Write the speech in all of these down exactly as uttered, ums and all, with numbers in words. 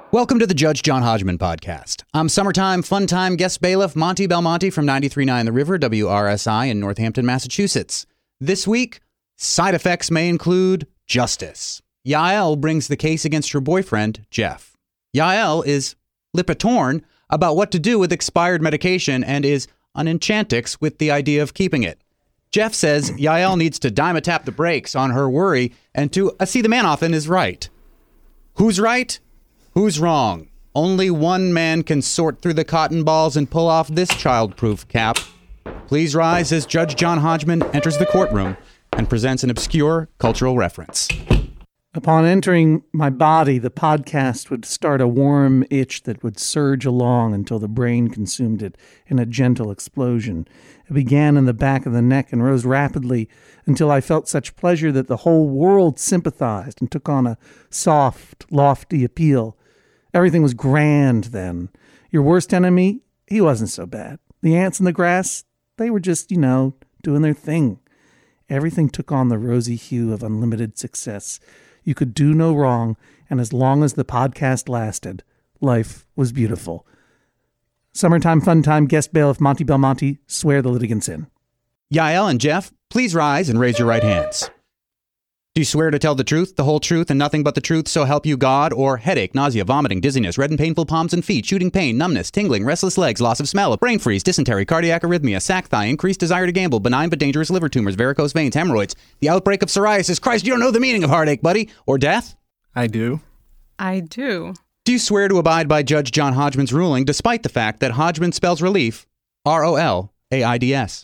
Welcome to the Judge John Hodgman podcast. I'm summertime fun time guest bailiff Monty Belmonte from ninety-three point nine The River, W R S I in Northampton, Massachusetts. This week, side effects may include justice. Yael brings the case against her boyfriend, Jeff. Yael is Lipitorn about what to do with expired medication and is unenchantix with the idea of keeping it. Jeff says Yael needs to Dimetap the brakes on her worry and to uh, see the man often is right. Who's right? Who's wrong? Only one man can sort through the cotton balls and pull off this child-proof cap. Please rise as Judge John Hodgman enters the courtroom and presents an obscure cultural reference. Upon entering my body, the podcast would start a warm itch that would surge along until the brain consumed it in a gentle explosion. It began in the back of the neck and rose rapidly until I felt such pleasure that the whole world sympathized and took on a soft, lofty appeal. Everything was grand then. Your worst enemy, he wasn't so bad. The ants in the grass, they were just, you know, doing their thing. Everything took on the rosy hue of unlimited success. You could do no wrong, and as long as the podcast lasted, life was beautiful. Summertime fun time guest bailiff Monty Belmonte, swear the litigants in. Yael and Jeff, please rise and raise your right hands. Do you swear to tell the truth, the whole truth, and nothing but the truth, so help you God? Or headache, nausea, vomiting, dizziness, red and painful palms and feet, shooting pain, numbness, tingling, restless legs, loss of smell, brain freeze, dysentery, cardiac arrhythmia, sac thigh, increased desire to gamble, benign but dangerous liver tumors, varicose veins, hemorrhoids, the outbreak of psoriasis. Christ, you don't know the meaning of heartache, buddy. Or death? I do. I do. Do you swear to abide by Judge John Hodgman's ruling, despite the fact that Hodgman spells relief R O L A I D S?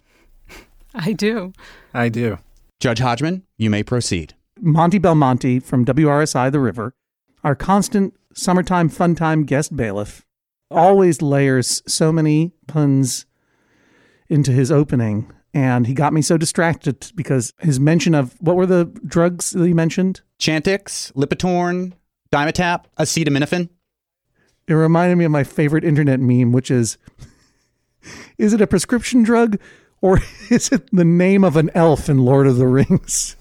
I do. I do. Judge Hodgman, you may proceed. Monty Belmonte from W R S I The River, our constant summertime fun time guest bailiff, always layers so many puns into his opening, and he got me so distracted because his mention of, what were the drugs that he mentioned? Chantix, Lipitorn, Dimetap, acetaminophen. It reminded me of my favorite internet meme, which is, is it a prescription drug or is it the name of an elf in Lord of the Rings?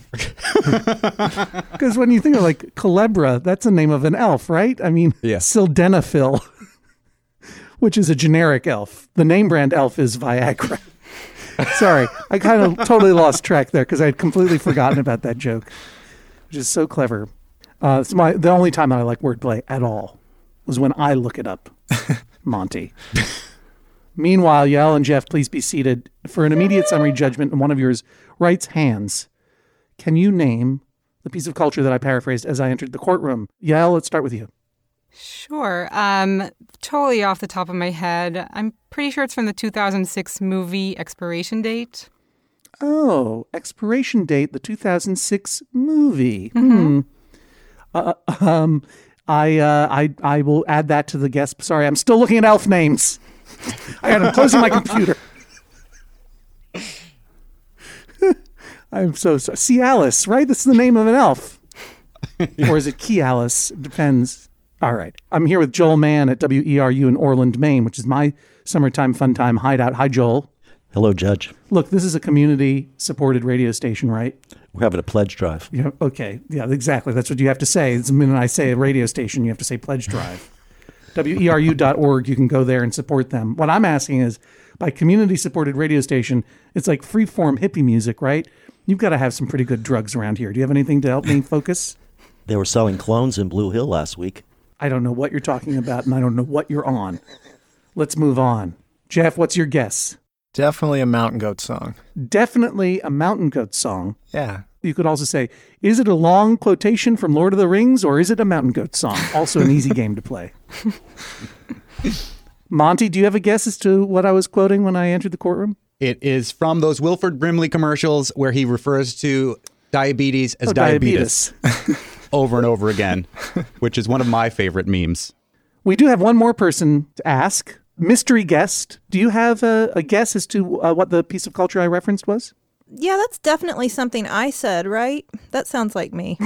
Because when you think of like Culebra, that's the name of an elf, right? I mean, yeah. Sildenafil, which is a generic elf. The name brand elf is Viagra. Sorry, I kind of totally lost track there because I had completely forgotten about that joke, which is so clever. Uh, it's my the only time that I like wordplay at all was when I look it up, Monty. Meanwhile, Yael and Jeff, please be seated for an immediate summary judgment in one of yours right's hands. Can you name the piece of culture that I paraphrased as I entered the courtroom? Yael, let's start with you. Sure. Um, totally off the top of my head, I'm pretty sure it's from the two thousand six movie Expiration Date. Oh, Expiration Date, the two thousand six movie. Mm-hmm. Hmm. Uh, um, I, uh, I, I will add that to the guest. Sorry, I'm still looking at elf names. I got I'm closing my computer. I'm so sorry. Cialis, right? This is the name of an elf. Or is it Cialis? It depends. All right. I'm here with Joel Mann at W E R U in Orland, Maine, which is my summertime fun time hideout. Hi, Joel. Hello, Judge. Look, this is a community-supported radio station, right? We're having a pledge drive. Yeah. Okay. Yeah, exactly. That's what you have to say. The minute I say a radio station, you have to say pledge drive. W E R U dot org, you can go there and support them. What I'm asking is, by community-supported radio station, it's like free-form hippie music, right? You've got to have some pretty good drugs around here. Do you have anything to help me focus? They were selling clones in Blue Hill last week. I don't know what you're talking about, and I don't know what you're on. Let's move on. Jeff, what's your guess? Definitely a Mountain Goat song. Definitely a Mountain Goat song. Yeah. You could also say, is it a long quotation from Lord of the Rings, or is it a Mountain Goat song? Also an easy game to play. Monty, do you have a guess as to what I was quoting when I entered the courtroom? It is from those Wilford Brimley commercials where he refers to diabetes as oh, diabetes, diabetes. over and over again, which is one of my favorite memes. We do have one more person to ask. Mystery guest, do you have a, a guess as to uh, what the piece of culture I referenced was? Yeah, that's definitely something I said, right? That sounds like me.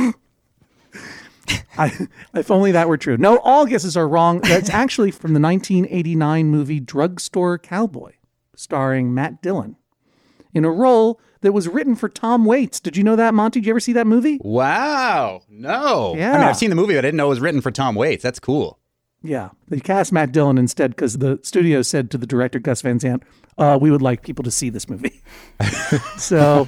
I, if only that were true. No, all guesses are wrong. That's actually from the nineteen eighty-nine movie Drugstore Cowboy, starring Matt Dillon. in a role that was written for Tom Waits. Did you know that, Monty? Did you ever see that movie? Wow. No. Yeah. I mean, I've seen the movie, but I didn't know it was written for Tom Waits. That's cool. Yeah. They cast Matt Dillon instead because the studio said to the director, Gus Van Sant, uh, we would like people to see this movie. So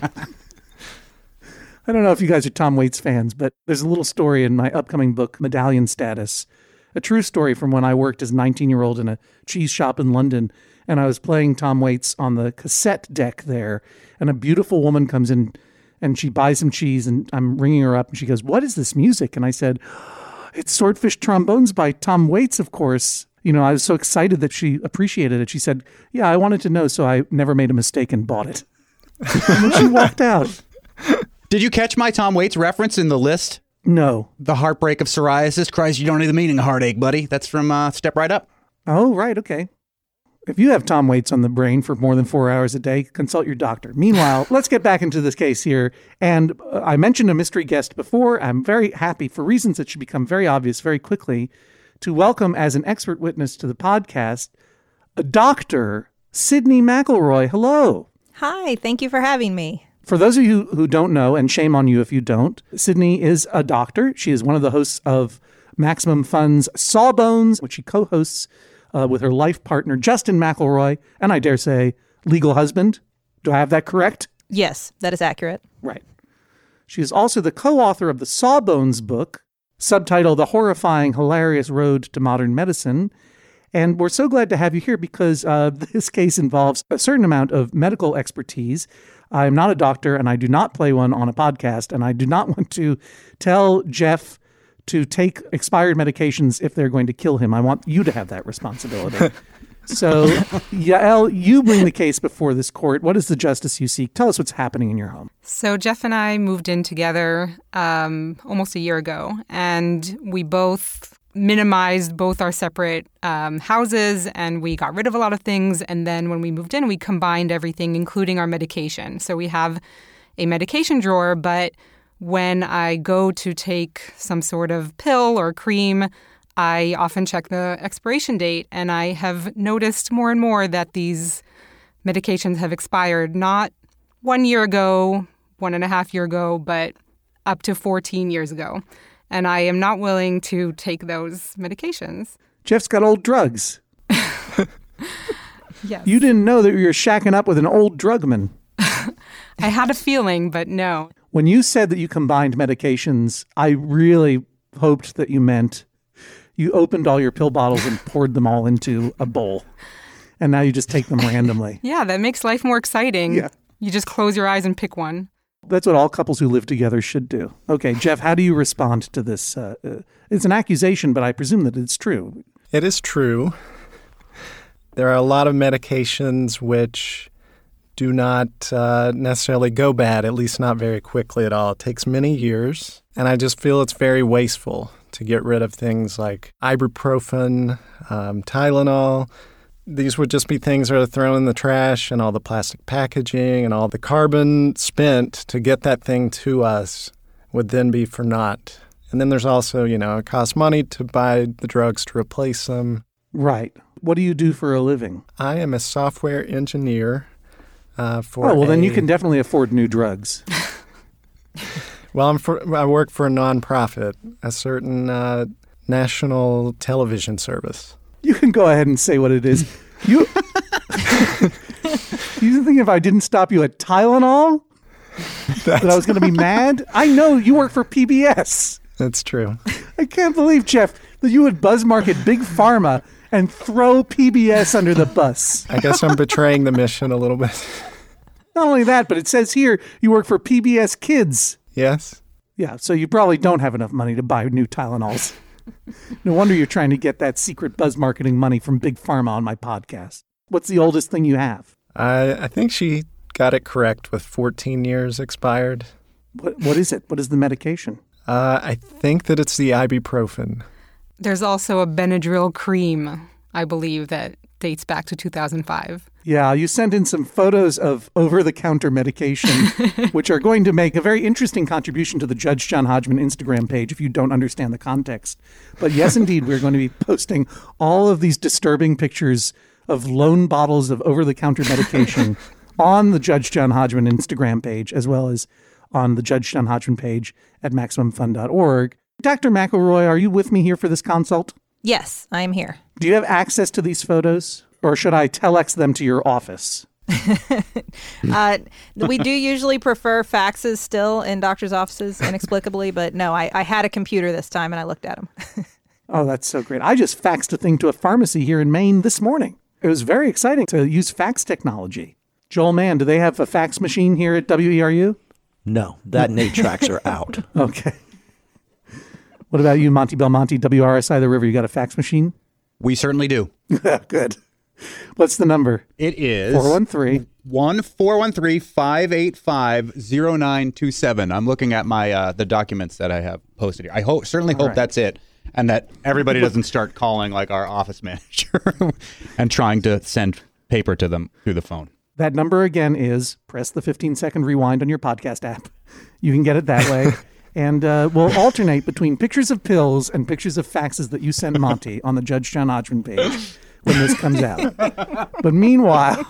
I don't know if you guys are Tom Waits fans, but there's a little story in my upcoming book, Medallion Status, a true story from when I worked as a nineteen-year-old in a cheese shop in London, and I was playing Tom Waits on the cassette deck there, and a beautiful woman comes in, and she buys some cheese, and I'm ringing her up, and she goes, "What is this music?" And I said, "It's Swordfish Trombones by Tom Waits, of course." You know, I was so excited that she appreciated it. She said, "Yeah, I wanted to know, so I never made a mistake and bought it." And then she walked out. Did you catch my Tom Waits reference in the list? No. The heartbreak of psoriasis. Christ, you don't know the meaning of heartache, buddy. That's from uh, Step Right Up. Oh, right. Okay. If you have Tom Waits on the brain for more than four hours a day, consult your doctor. Meanwhile, let's get back into this case here. And uh, I mentioned a mystery guest before. I'm very happy, for reasons that should become very obvious very quickly, to welcome as an expert witness to the podcast, a Doctor Sydney McElroy. Hello. Hi, thank you for having me. For those of you who don't know, and shame on you if you don't, Sydney is a doctor. She is one of the hosts of Maximum Fun's Sawbones, which she co-hosts uh, with her life partner, Justin McElroy, and I dare say, legal husband. Do I have that correct? Yes, that is accurate. Right. She is also the co-author of the Sawbones book, subtitled The Horrifying, Hilarious Road to Modern Medicine. And we're so glad to have you here because uh, this case involves a certain amount of medical expertise. I'm not a doctor, and I do not play one on a podcast, and I do not want to tell Jeff to take expired medications if they're going to kill him. I want you to have that responsibility. So, Yael, you bring the case before this court. What is the justice you seek? Tell us what's happening in your home. So Jeff and I moved in together um, almost a year ago, and we both minimized both our separate um, houses, and we got rid of a lot of things. And then when we moved in, we combined everything, including our medication. So we have a medication drawer, but when I go to take some sort of pill or cream, I often check the expiration date. And I have noticed more and more that these medications have expired, not one year ago, one and a half year ago, but up to fourteen years ago. And I am not willing to take those medications. Jeff's got old drugs. Yes. You didn't know that you were shacking up with an old drugman. I had a feeling, but no. When you said that you combined medications, I really hoped that you meant you opened all your pill bottles and poured them all into a bowl. And now you just take them randomly. Yeah, that makes life more exciting. Yeah. You just close your eyes and pick one. That's what all couples who live together should do. Okay, Jeff, how do you respond to this? Uh, uh, it's an accusation, but I presume that it's true. It is true. There are a lot of medications which do not uh, necessarily go bad, at least not very quickly at all. It takes many years, and I just feel it's very wasteful to get rid of things like ibuprofen, um, Tylenol. These would just be things that are thrown in the trash, and all the plastic packaging and all the carbon spent to get that thing to us would then be for naught. And then there's also, you know, it costs money to buy the drugs to replace them. Right. What do you do for a living? I am a software engineer uh, for Oh, well, then a- you can definitely afford new drugs. Well, I'm for, I work for a nonprofit, a certain uh, national television service. You can go ahead and say what it is. You, you think if I didn't stop you at Tylenol, that I was going to be mad? I know you work for P B S. That's true. I can't believe, Jeff, that you would buzz market Big Pharma and throw P B S under the bus. I guess I'm betraying the mission a little bit. Not only that, but it says here you work for P B S Kids. Yes? Yeah, so you probably don't have enough money to buy new Tylenols. No wonder you're trying to get that secret buzz marketing money from Big Pharma on my podcast. What's the oldest thing you have? I, I think she got it correct with fourteen years expired. What What is it? What is the medication? Uh, I think that it's the ibuprofen. There's also a Benadryl cream, I believe, that dates back to two thousand five. Yeah, you sent in some photos of over-the-counter medication, which are going to make a very interesting contribution to the Judge John Hodgman Instagram page if you don't understand the context. But yes, indeed, we're going to be posting all of these disturbing pictures of lone bottles of over-the-counter medication on the Judge John Hodgman Instagram page, as well as on the Judge John Hodgman page at maximum fun dot org. Doctor McElroy, are you with me here for this consult? Yes, I am here. Do you have access to these photos, or should I telex them to your office? uh, we do usually prefer faxes still in doctors' offices, inexplicably, but no, I, I had a computer this time and I looked at them. Oh, that's so great. I just faxed a thing to a pharmacy here in Maine this morning. It was very exciting to use fax technology. Joel Mann, do they have a fax machine here at W E R U? No, that and eight tracks are out. Okay. What about you, Monty Belmonte, W R S I The River? You got a fax machine? We certainly do. Good. What's the number? It is four one three one four one three five eight five zero nine two seven. I'm looking at my uh, the documents that I have posted here. I hope certainly All hope right. that's it, and that everybody doesn't start calling like our office manager and trying to send paper to them through the phone. That number again is, press the fifteen second rewind on your podcast app. You can get it that way. And uh, we'll alternate between pictures of pills and pictures of faxes that you send Monty on the Judge John Hodgman page when this comes out. But meanwhile,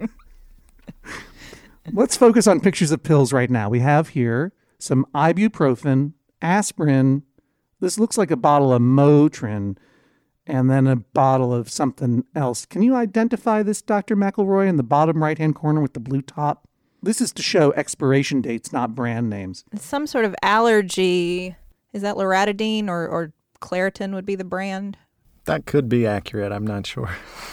let's focus on pictures of pills right now. We have here some ibuprofen, aspirin. This looks like a bottle of Motrin, and then a bottle of something else. Can you identify this, Doctor McElroy, in the bottom right-hand corner with the blue top? This is to show expiration dates, not brand names. It's some sort of allergy. Is that loratadine or, or Claritin would be the brand? That could be accurate. I'm not sure.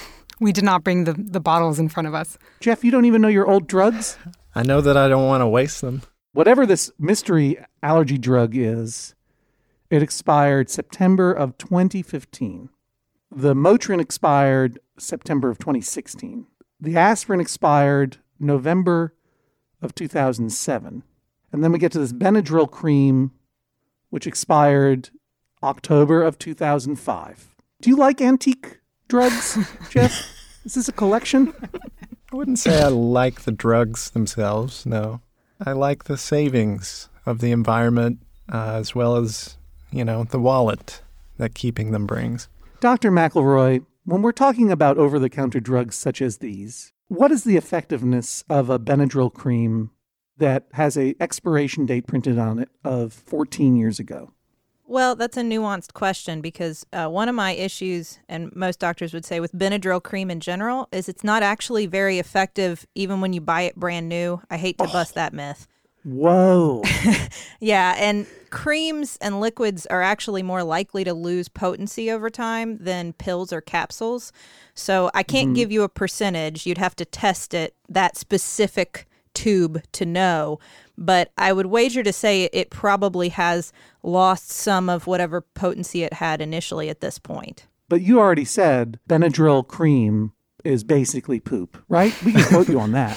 We did not bring the, the bottles in front of us. Jeff, you don't even know your old drugs? I know that I don't want to waste them. Whatever this mystery allergy drug is, it expired September of twenty fifteen. The Motrin expired September of twenty sixteen. The aspirin expired November of two thousand seven. And then we get to this Benadryl cream, which expired October of two thousand five. Do you like antique drugs, Jeff? Is this a collection? I wouldn't say I like the drugs themselves, no. I like the savings of the environment uh, as well as, you know, the wallet that keeping them brings. Doctor McElroy, when we're talking about over-the-counter drugs such as these, what is the effectiveness of a Benadryl cream that has a expiration date printed on it of fourteen years ago? Well, that's a nuanced question because uh, one of my issues, and most doctors would say with Benadryl cream in general, is it's not actually very effective even when you buy it brand new. I hate to oh. bust that myth. Whoa. Yeah, and creams and liquids are actually more likely to lose potency over time than pills or capsules. So I can't mm-hmm. give you a percentage. You'd have to test it, that specific tube, to know. But I would wager to say it probably has lost some of whatever potency it had initially at this point. But you already said Benadryl cream is basically poop, right? We can quote you on that.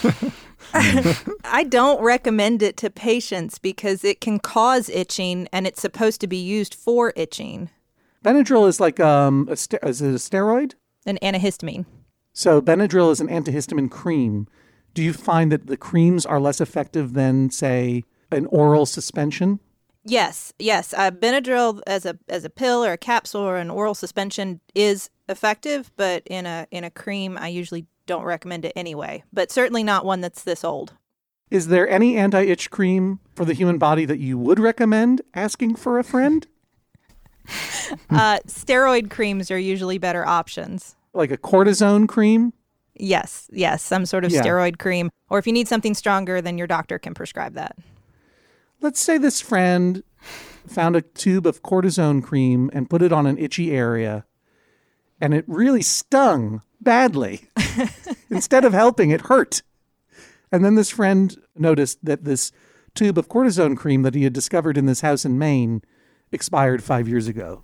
I don't recommend it to patients because it can cause itching, and it's supposed to be used for itching. Benadryl is like um, a st- is it a steroid? An antihistamine. So Benadryl is an antihistamine cream. Do you find that the creams are less effective than, say, an oral suspension? Yes, yes. Uh, Benadryl as a as a pill or a capsule or an oral suspension is effective, but in a in a cream, I usually don't recommend it anyway. But certainly not one that's this old. Is there any anti-itch cream for the human body that you would recommend asking for a friend? uh, steroid creams are usually better options. Like a cortisone cream? Yes, yes, some sort of yeah. steroid cream. Or if you need something stronger, then your doctor can prescribe that. Let's say this friend found a tube of cortisone cream and put it on an itchy area, and it really stung badly. Instead of helping, it hurt. And then this friend noticed that this tube of cortisone cream that he had discovered in this house in Maine expired five years ago.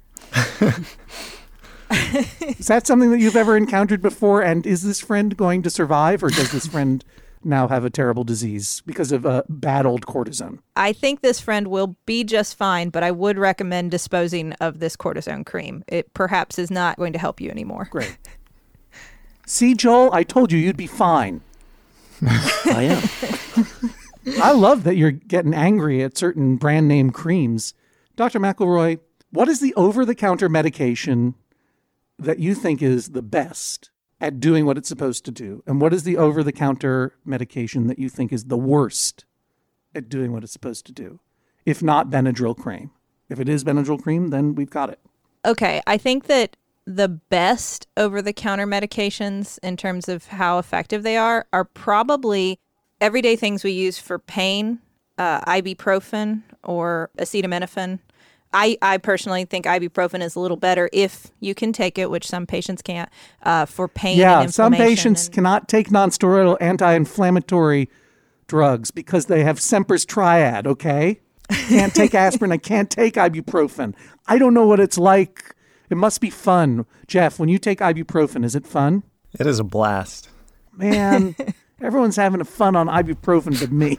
Is that something that you've ever encountered before? And is this friend going to survive, or does this friend now have a terrible disease because of uh, bad old cortisone? I think this friend will be just fine, but I would recommend disposing of this cortisone cream. It perhaps is not going to help you anymore. Great. See, Joel, I told you you'd be fine. I am. I love that you're getting angry at certain brand name creams. Doctor McElroy, what is the over-the-counter medication that you think is the best at doing what it's supposed to do? And what is the over-the-counter medication that you think is the worst at doing what it's supposed to do? If not Benadryl cream. If it is Benadryl cream, then we've got it. Okay, I think that the best over-the-counter medications in terms of how effective they are are probably everyday things we use for pain, uh, ibuprofen or acetaminophen. I, I personally think ibuprofen is a little better if you can take it, which some patients can't, uh, for pain yeah, and some inflammation. patients and, cannot take nonsteroidal anti-inflammatory drugs because they have Semper's triad, okay? Can't take aspirin. I can't take ibuprofen. I don't know what it's like. It must be fun. Jeff, when you take ibuprofen, is it fun? It is a blast. Man, everyone's having fun on ibuprofen but me.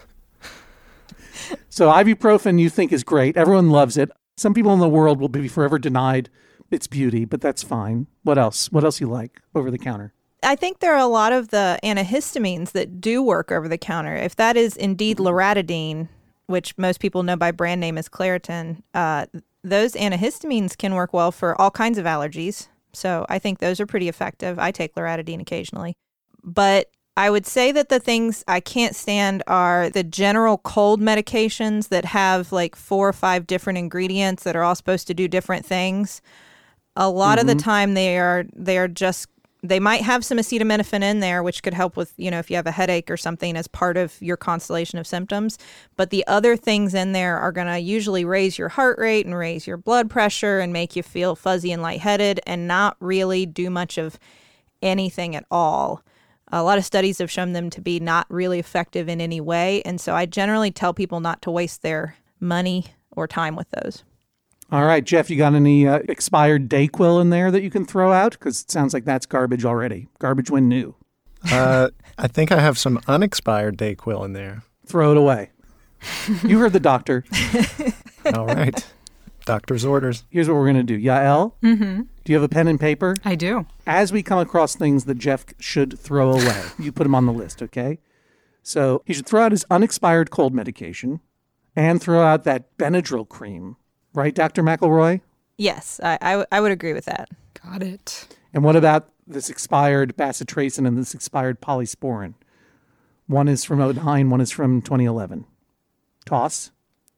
So ibuprofen you think is great. Everyone loves it. Some people in the world will be forever denied its beauty, but that's fine. What else? What else you like over the counter? I think there are a lot of the antihistamines that do work over the counter. If that is indeed loratadine, which most people know by brand name as Claritin, uh, those antihistamines can work well for all kinds of allergies. So I think those are pretty effective. I take loratadine occasionally. But I would say that the things I can't stand are the general cold medications that have like four or five different ingredients that are all supposed to do different things. A lot mm-hmm. of the time they are they are just they might have some acetaminophen in there, which could help with, you know, if you have a headache or something as part of your constellation of symptoms. But the other things in there are going to usually raise your heart rate and raise your blood pressure and make you feel fuzzy and lightheaded and not really do much of anything at all. A lot of studies have shown them to be not really effective in any way. And so I generally tell people not to waste their money or time with those. All right, Jeff, you got any uh, expired Dayquil in there that you can throw out? Because it sounds like that's garbage already. Garbage when new. Uh, I think I have some unexpired Dayquil in there. Throw it away. You heard the doctor. All right. Doctor's orders. Here's what we're going to do. Yael, Mm-hmm. do you have a pen and paper? I do. As we come across things that Jeff should throw away, you put them on the list, okay? So he should throw out his unexpired cold medication and throw out that Benadryl cream. Right, Doctor McElroy? Yes, I, I, w- I would agree with that. Got it. And what about this expired bacitracin and this expired polysporin? One is from oh nine, one is from twenty eleven. Toss?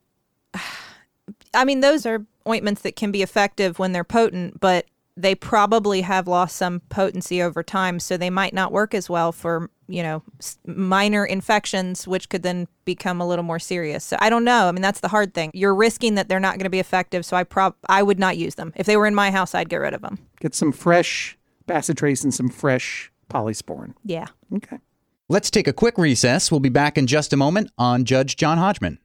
I mean, those are ointments that can be effective when they're potent, but they probably have lost some potency over time, so they might not work as well for, you know, minor infections, which could then become a little more serious. So I don't know. I mean, that's the hard thing. You're risking that they're not going to be effective, so I prob I would not use them. If they were in my house, I'd get rid of them. Get some fresh bacitracin, some fresh polysporin. Yeah. Okay. Let's take a quick recess. We'll be back in just a moment on Judge John Hodgman.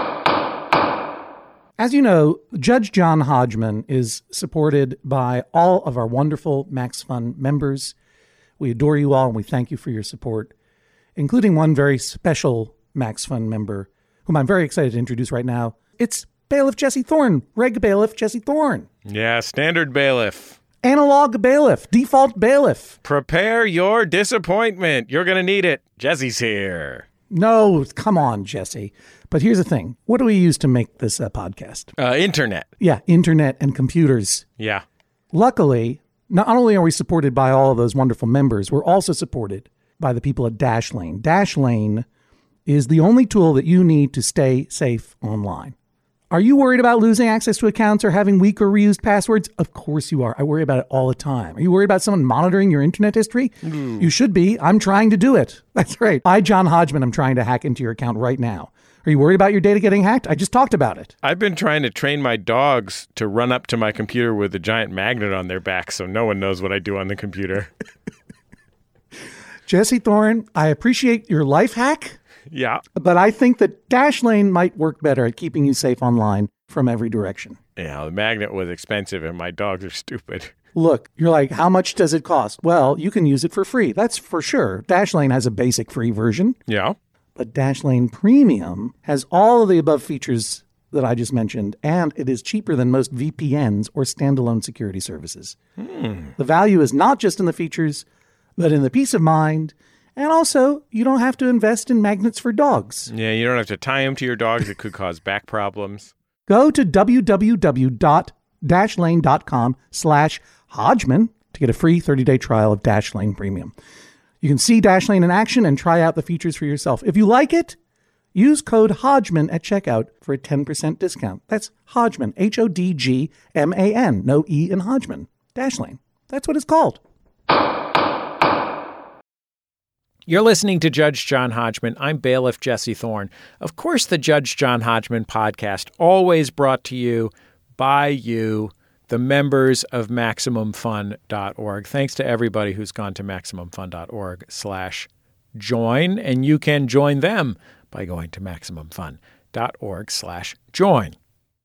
As you know, Judge John Hodgman is supported by all of our wonderful Max Fun members. We adore you all and we thank you for your support, including one very special Max Fun member, whom I'm very excited to introduce right now. It's Bailiff Jesse Thorne, Reg Bailiff Jesse Thorne. Yeah, standard bailiff. Analog bailiff, default bailiff. Prepare your disappointment. You're going to need it. Jesse's here. No, come on, Jesse. But here's the thing. What do we use to make this uh, podcast? Uh, internet. Yeah, internet and computers. Yeah. Luckily, not only are we supported by all of those wonderful members, we're also supported by the people at Dashlane. Dashlane is the only tool that you need to stay safe online. Are you worried about losing access to accounts or having weak or reused passwords? Of course you are. I worry about it all the time. Are you worried about someone monitoring your internet history? Mm. You should be. I'm trying to do it. That's right. I, John Hodgman, am trying to hack into your account right now. Are you worried about your data getting hacked? I just talked about it. I've been trying to train my dogs to run up to my computer with a giant magnet on their back so no one knows what I do on the computer. Jesse Thorne, I appreciate your life hack. Yeah. But I think that Dashlane might work better at keeping you safe online from every direction. Yeah, the magnet was expensive and my dogs are stupid. Look, you're like, how much does it cost? Well, you can use it for free. That's for sure. Dashlane has a basic free version. Yeah. But Dashlane Premium has all of the above features that I just mentioned, and it is cheaper than most V P Ns or standalone security services. Hmm. The value is not just in the features, but in the peace of mind. And also, you don't have to invest in magnets for dogs. Yeah, you don't have to tie them to your dogs. It could cause back problems. Go to www.dashlane.com slash Hodgman to get a free thirty-day trial of Dashlane Premium. You can see Dashlane in action and try out the features for yourself. If you like it, use code Hodgman at checkout for a ten percent discount. That's Hodgman, H O D G M A N, no E in Hodgman. Dashlane, that's what it's called. You're listening to Judge John Hodgman. I'm bailiff Jesse Thorne. Of course, the Judge John Hodgman podcast, always brought to you by you, the members of Maximum Fun dot org. Thanks to everybody who's gone to Maximum Fun dot org slash join, and you can join them by going to Maximum Fun dot org slash join.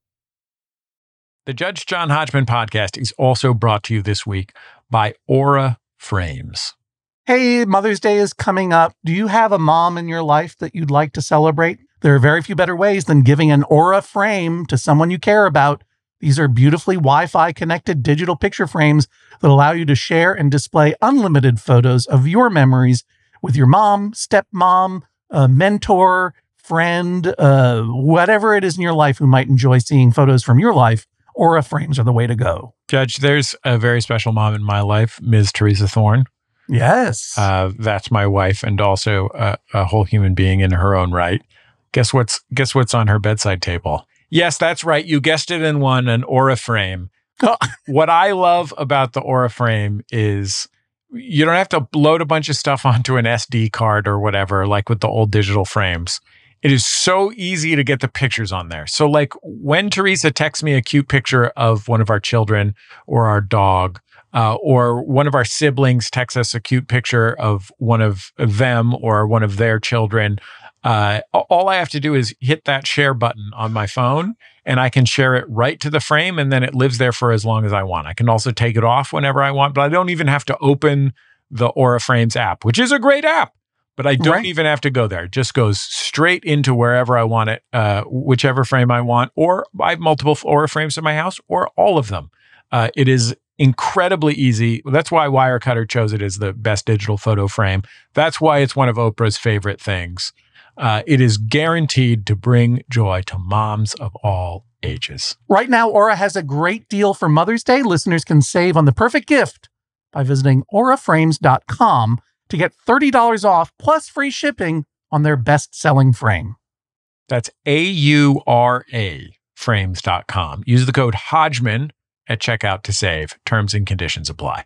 The Judge John Hodgman podcast is also brought to you this week by Aura Frames. Hey, Mother's Day is coming up. Do you have a mom in your life that you'd like to celebrate? There are very few better ways than giving an Aura frame to someone you care about. These are beautifully Wi-Fi connected digital picture frames that allow you to share and display unlimited photos of your memories with your mom, stepmom, a mentor, friend, uh, whatever it is in your life who might enjoy seeing photos from your life. Aura frames are the way to go. Judge, there's a very special mom in my life, Miz Teresa Thorne. Yes. Uh, that's my wife, and also a, a whole human being in her own right. Guess what's guess what's on her bedside table? Yes, that's right. You guessed it in one, an Aura frame. What I love about the Aura frame is you don't have to load a bunch of stuff onto an S D card or whatever, like with the old digital frames. It is so easy to get the pictures on there. So like when Teresa texts me a cute picture of one of our children or our dog, Uh, or one of our siblings texts us a cute picture of one of them or one of their children, uh, all I have to do is hit that share button on my phone, and I can share it right to the frame, and then it lives there for as long as I want. I can also take it off whenever I want, but I don't even have to open the Aura Frames app, which is a great app, but I don't right. even have to go there. It just goes straight into wherever I want it, uh, whichever frame I want, or I have multiple Aura Frames in my house, or all of them. Uh, it is incredibly easy. That's why Wirecutter chose it as the best digital photo frame. That's why it's one of Oprah's favorite things. Uh, it is guaranteed to bring joy to moms of all ages. Right now, Aura has a great deal for Mother's Day. Listeners can save on the perfect gift by visiting aura frames dot com to get thirty dollars off plus free shipping on their best-selling frame. That's A U R A frames dot com. Use the code Hodgman at checkout to save. Terms and conditions apply.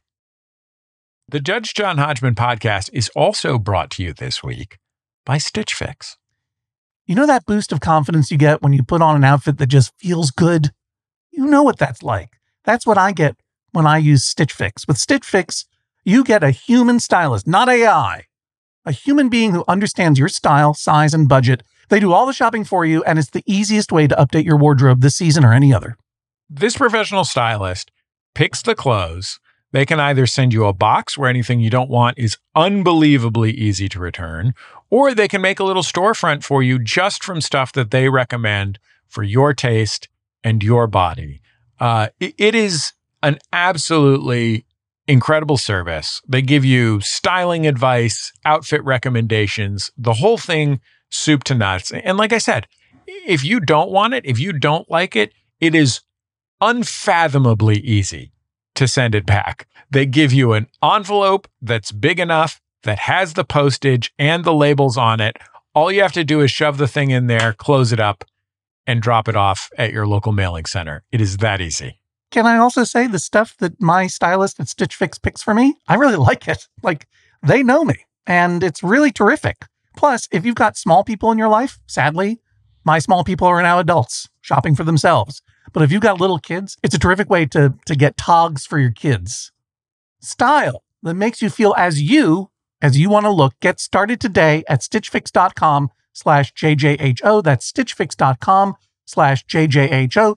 The Judge John Hodgman podcast is also brought to you this week by Stitch Fix. You know that boost of confidence you get when you put on an outfit that just feels good? You know what that's like. That's what I get when I use Stitch Fix. With Stitch Fix, you get a human stylist, not A I. A human being who understands your style, size, and budget. They do all the shopping for you, and it's the easiest way to update your wardrobe this season or any other. This professional stylist picks the clothes. They can either send you a box where anything you don't want is unbelievably easy to return, or they can make a little storefront for you just from stuff that they recommend for your taste and your body. Uh, it, it is an absolutely incredible service. They give you styling advice, outfit recommendations, the whole thing soup to nuts. And like I said, if you don't want it, if you don't like it, it is unfathomably easy to send it back. They give you an envelope that's big enough, that has the postage and the labels on it. All you have to do is shove the thing in there, close it up, and drop it off at your local mailing center. It is that easy. Can I also say the stuff that my stylist at Stitch Fix picks for me? I really like it. Like, they know me, and it's really terrific. Plus, if you've got small people in your life, sadly, my small people are now adults shopping for themselves. But if you've got little kids, it's a terrific way to, to get togs for your kids. Style that makes you feel as you, as you want to look. Get started today at stitchfix.com slash JJHO. That's stitchfix.com slash JJHO.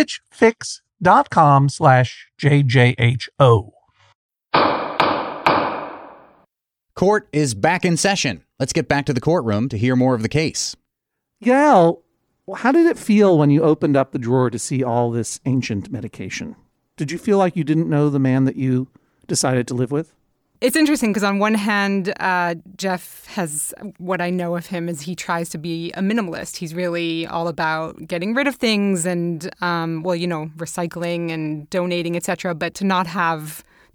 Stitchfix.com slash JJHO. Court is back in session. Let's get back to the courtroom to hear more of the case. Yael, how did it feel when you opened up the drawer to see all this ancient medication? Did you feel like you didn't know the man that you decided to live with? It's interesting because on one hand, uh, Jeff has, what I know of him is he tries to be a minimalist. He's really all about getting rid of things and, um, well, you know, recycling and donating, et cetera, but to not have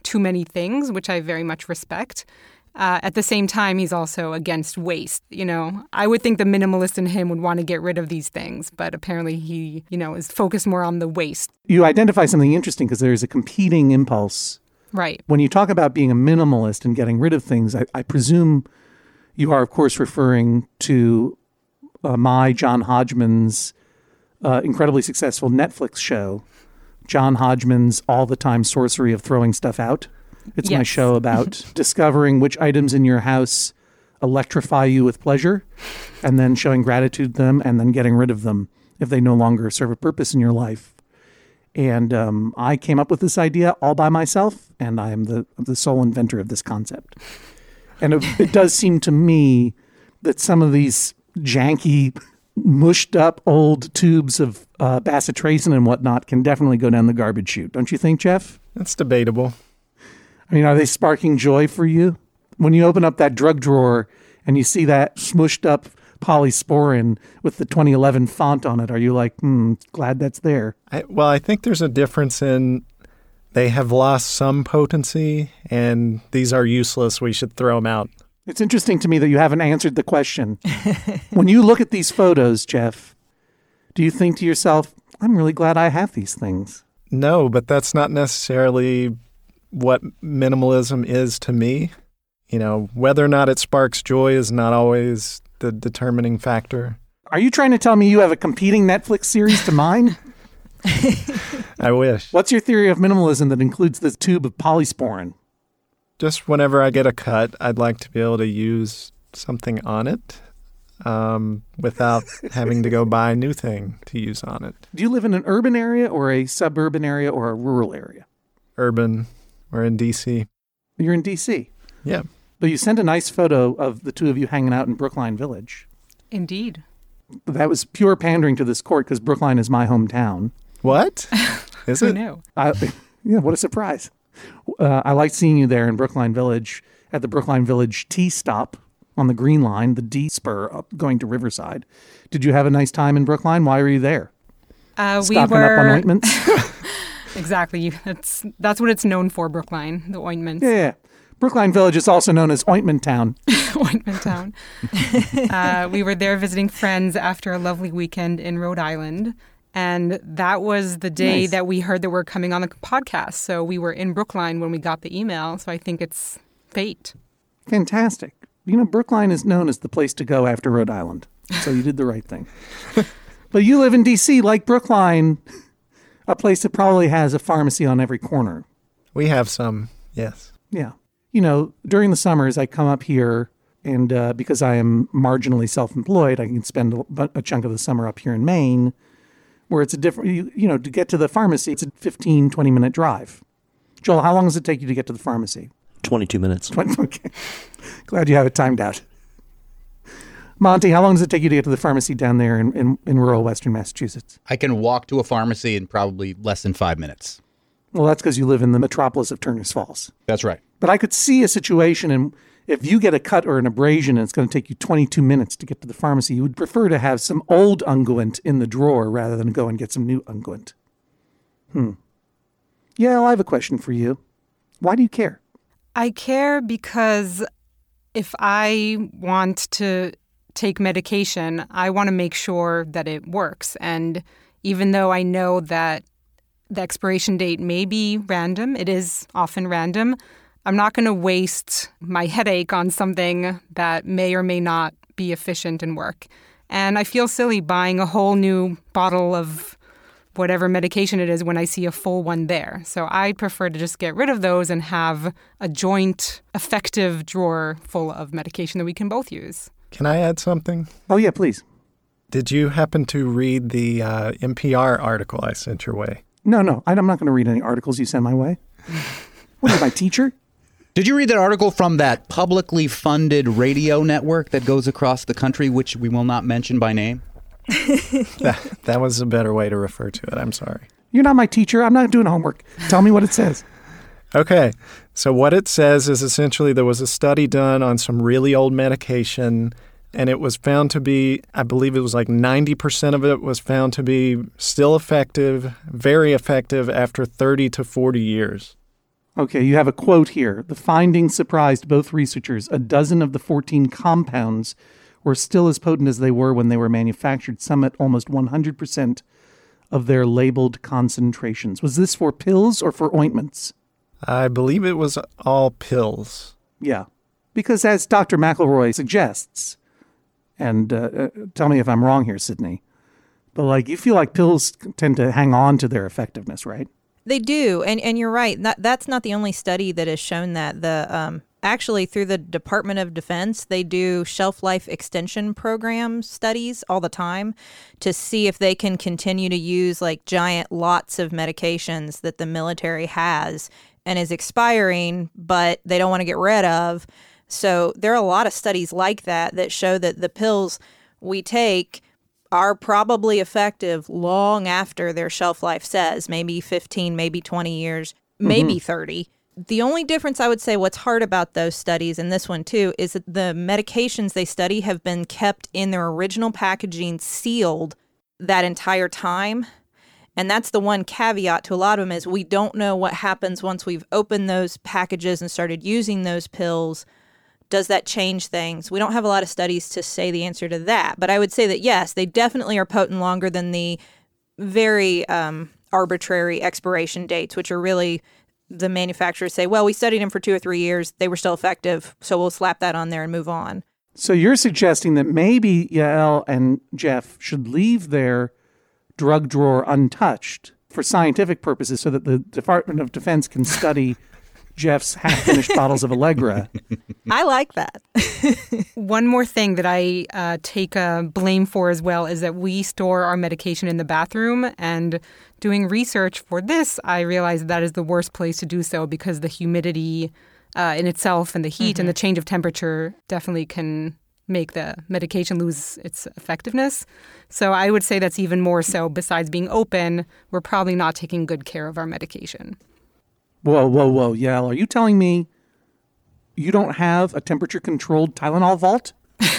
too many things, which I very much respect. Uh, at the same time, he's also against waste. You know, I would think the minimalist in him would want to get rid of these things, but apparently he, you know, is focused more on the waste. You identify something interesting because there's a competing impulse. Right. When you talk about being a minimalist and getting rid of things, I, I presume you are, of course, referring to uh, my John Hodgman's uh, incredibly successful Netflix show, John Hodgman's All the Time Sorcery of Throwing Stuff Out. It's Yes. my show about discovering which items in your house electrify you with pleasure and then showing gratitude to them and then getting rid of them if they no longer serve a purpose in your life. And um, I came up with this idea all by myself, and I am the, the sole inventor of this concept. And it, it does seem to me that some of these janky, mushed up old tubes of uh, bacitracin and whatnot can definitely go down the garbage chute. Don't you think, Jeff? That's debatable. I mean, are they sparking joy for you? When you open up that drug drawer and you see that smushed up polysporin with the twenty eleven font on it, are you like, hmm, glad that's there? I, well, I think there's a difference in they have lost some potency and these are useless. We should throw them out. It's interesting to me that you haven't answered the question. When you look at these photos, Jeff, do you think to yourself, I'm really glad I have these things? No, but that's not necessarily what minimalism is to me. You know, whether or not it sparks joy is not always the determining factor. Are you trying to tell me you have a competing Netflix series to mine? I wish. What's your theory of minimalism that includes this tube of polysporin? Just whenever I get a cut, I'd like to be able to use something on it um, without having to go buy a new thing to use on it. Do you live in an urban area or a suburban area or a rural area? Urban. We're in D C. You're in D C. Yeah. But you sent a nice photo of the two of you hanging out in Brookline Village. Indeed. That was pure pandering to this court because Brookline is my hometown. What? Is Who it? knew? I, yeah, what a surprise. Uh, I liked seeing you there in Brookline Village at the Brookline Village T stop on the Green Line, the D spur up going to Riverside. Did you have a nice time in Brookline? Why were you there? Uh, we Stocking were up on ointments? exactly. That's that's what it's known for, Brookline, the ointments. Yeah, yeah. Brookline Village is also known as Ointment Town. Ointment Town. uh, we were there visiting friends after a lovely weekend in Rhode Island. And that was the day Nice. that we heard that we're coming on the podcast. So we were in Brookline when we got the email. So I think it's fate. Fantastic. You know, Brookline is known as the place to go after Rhode Island. So you did the right thing. But you live in D C, like Brookline, a place that probably has a pharmacy on every corner. We have some, yes. Yeah. You know, during the summers, I come up here, and uh, because I am marginally self-employed, I can spend a, bu- a chunk of the summer up here in Maine, where it's a different, you, you know, to get to the pharmacy, it's a fifteen, twenty-minute drive. Joel, how long does it take you to get to the pharmacy? twenty-two minutes. Okay. Glad you have it timed out. Monty, how long does it take you to get to the pharmacy down there in, in, in rural Western Massachusetts? I can walk to a pharmacy in probably less than five minutes. Well, that's because you live in the metropolis of Turners Falls. That's right. But I could see a situation, and if you get a cut or an abrasion and it's going to take you twenty-two minutes to get to the pharmacy, you would prefer to have some old unguent in the drawer rather than go and get some new unguent. Hmm. Yeah, well, I have a question for you. Why do you care? I care because if I want to take medication, I want to make sure that it works. And even though I know that the expiration date may be random, it is often random, I'm not going to waste my headache on something that may or may not be efficient and work. And I feel silly buying a whole new bottle of whatever medication it is when I see a full one there. So I prefer to just get rid of those and have a joint effective drawer full of medication that we can both use. Can I add something? Oh, yeah, please. Did you happen to read the uh, N P R article I sent your way? No, no, I'm not going to read any articles you send my way. What are you, my teacher? Did you read that article from that publicly funded radio network that goes across the country, which we will not mention by name? that, that was a better way to refer to it. I'm sorry. You're not my teacher. I'm not doing homework. Tell me what it says. Okay. So what it says is essentially there was a study done on some really old medication, and it was found to be, I believe it was like ninety percent of it was found to be still effective, very effective after thirty to forty years. Okay, you have a quote here. The findings surprised both researchers. A dozen of the fourteen compounds were still as potent as they were when they were manufactured, some at almost one hundred percent of their labeled concentrations. Was this for pills or for ointments? I believe it was all pills. Yeah, because as Doctor McElroy suggests, and uh, uh, tell me if I'm wrong here, Sydney, but like you feel like pills tend to hang on to their effectiveness, right? They do, and and you're right. That that's not the only study that has shown that. The um, actually through the Department of Defense, they do shelf life extension program studies all the time to see if they can continue to use like giant lots of medications that the military has and is expiring, but they don't want to get rid of. So there are a lot of studies like that that show that the pills we take are probably effective long after their shelf life says, maybe fifteen, maybe twenty years, maybe mm-hmm. thirty. The only difference I would say what's hard about those studies, and this one too, is that the medications they study have been kept in their original packaging sealed that entire time. And that's the one caveat to a lot of them is we don't know what happens once we've opened those packages and started using those pills. Does that change things? We don't have a lot of studies to say the answer to that. But I would say that, yes, they definitely are potent longer than the very um, arbitrary expiration dates, which are really the manufacturers say, well, we studied them for two or three years. They were still effective. So we'll slap that on there and move on. So you're suggesting that maybe Yael and Jeff should leave their drug drawer untouched for scientific purposes so that the Department of Defense can study Jeff's half-finished bottles of Allegra. I like that. One more thing that I uh, take uh, blame for as well is that we store our medication in the bathroom. And doing research for this, I realized that is the worst place to do so because the humidity uh, in itself and the heat mm-hmm. and the change of temperature definitely can make the medication lose its effectiveness. So I would say that's even more so. Besides being open, we're probably not taking good care of our medication. Whoa, whoa, whoa, Yael, are you telling me you don't have a temperature-controlled Tylenol vault?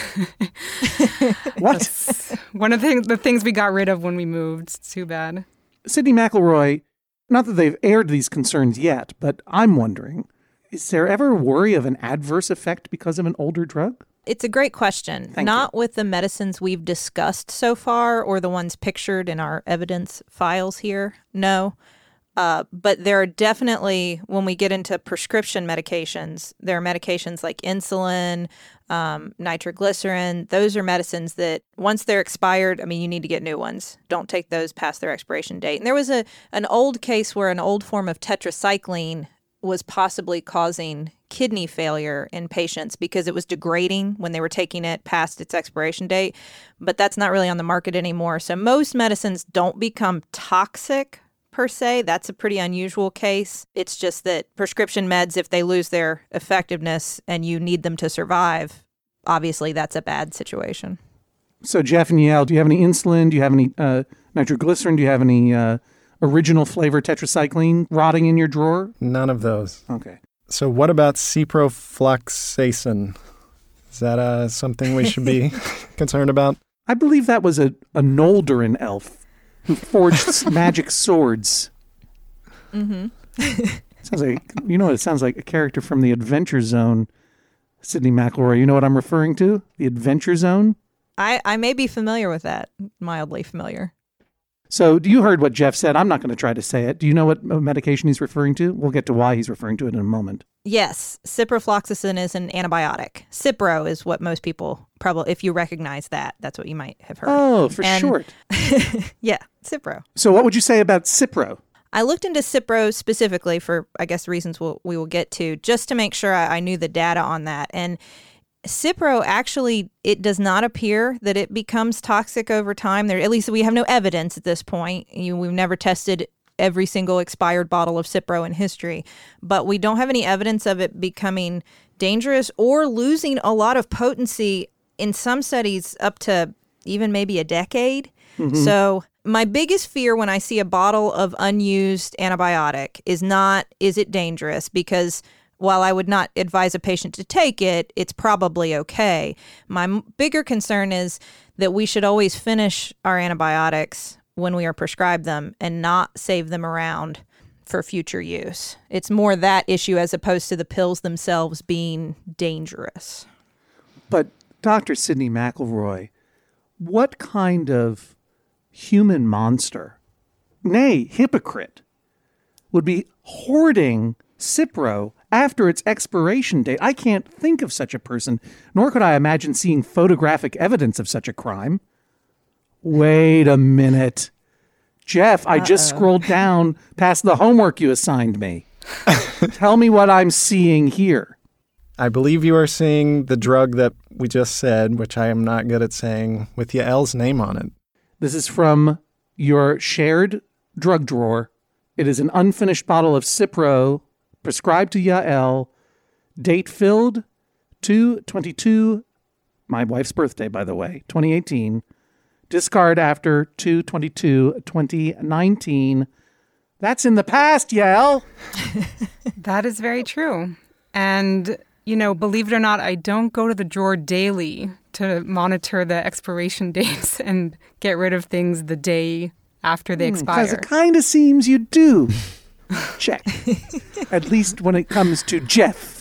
What? That's one of the, the things we got rid of when we moved. It's too bad. Sydney McElroy, not that they've aired these concerns yet, but I'm wondering, is there ever worry of an adverse effect because of an older drug? It's a great question. Thank Not you. with the medicines we've discussed so far or the ones pictured in our evidence files here. No. Uh, but there are definitely, when we get into prescription medications, there are medications like insulin, um, nitroglycerin. Those are medicines that once they're expired, I mean, you need to get new ones. Don't take those past their expiration date. And there was a an old case where an old form of tetracycline was possibly causing kidney failure in patients because it was degrading when they were taking it past its expiration date. But that's not really on the market anymore. So most medicines don't become toxic per se. That's a pretty unusual case. It's just that prescription meds, if they lose their effectiveness and you need them to survive, obviously that's a bad situation. So Jeff and Yael, do you have any insulin? Do you have any uh, nitroglycerin? Do you have any uh, original flavor tetracycline rotting in your drawer? None of those. Okay. So what about ciprofloxacin? Is that uh, something we should be concerned about? I believe that was a, a Noldorin elf who forged magic swords. Mm-hmm. Sounds like, you know what it sounds like? A character from the Adventure Zone. Sydney McElroy, you know what I'm referring to? The Adventure Zone? I, I may be familiar with that, mildly familiar. So you heard what Jeff said. I'm not going to try to say it. Do you know what medication he's referring to? We'll get to why he's referring to it in a moment. Yes, ciprofloxacin is an antibiotic. Cipro is what most people probably, if you recognize that, that's what you might have heard. Oh, for and, short. Yeah, Cipro. So what would you say about Cipro? I looked into Cipro specifically for, I guess, reasons we'll, we will get to, just to make sure I, I knew the data on that. And Cipro actually, it does not appear that it becomes toxic over time. There, at least we have no evidence at this point. You, we've never tested every single expired bottle of Cipro in history, but we don't have any evidence of it becoming dangerous or losing a lot of potency in some studies up to even maybe a decade. Mm-hmm. So my biggest fear when I see a bottle of unused antibiotic is not, is it dangerous? Because while I would not advise a patient to take it, it's probably okay. My m- bigger concern is that we should always finish our antibiotics when we are prescribed them and not save them around for future use. It's more that issue as opposed to the pills themselves being dangerous. But Doctor Sidney McElroy, what kind of human monster, nay, hypocrite, would be hoarding Cipro after its expiration date? I can't think of such a person, nor could I imagine seeing photographic evidence of such a crime. Wait a minute. Jeff, I Uh-oh. just scrolled down past the homework you assigned me. Tell me what I'm seeing here. I believe you are seeing the drug that we just said, which I am not good at saying, with Yael's name on it. This is from your shared drug drawer. It is an unfinished bottle of Cipro, prescribed to Yael, date filled two twenty-two, my wife's birthday, by the way, twenty eighteen. Discard after two twenty-two twenty nineteen. That's in the past, Yael. That is very true. And, you know, believe it or not, I don't go to the drawer daily to monitor the expiration dates and get rid of things the day after they expire. Because it kind of seems you do. Check. At least when it comes to Jeff.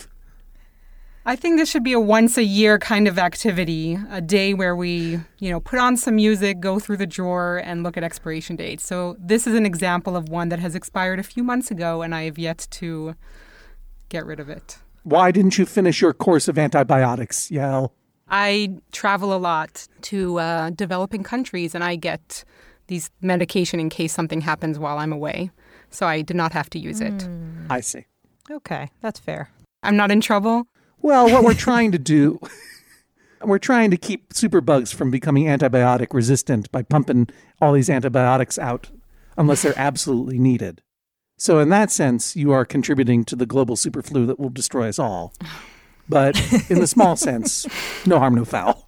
I think this should be a once a year kind of activity, a day where we, you know, put on some music, go through the drawer, and look at expiration dates. So this is an example of one that has expired a few months ago, and I have yet to get rid of it. Why didn't you finish your course of antibiotics, Yael? I travel a lot to uh, developing countries, and I get these medication in case something happens while I'm away. So I did not have to use it. Mm. I see. Okay, that's fair. I'm not in trouble. Well, what we're trying to do, we're trying to keep superbugs from becoming antibiotic resistant by pumping all these antibiotics out unless they're absolutely needed. So in that sense, you are contributing to the global superflu that will destroy us all. But in the small sense, no harm, no foul.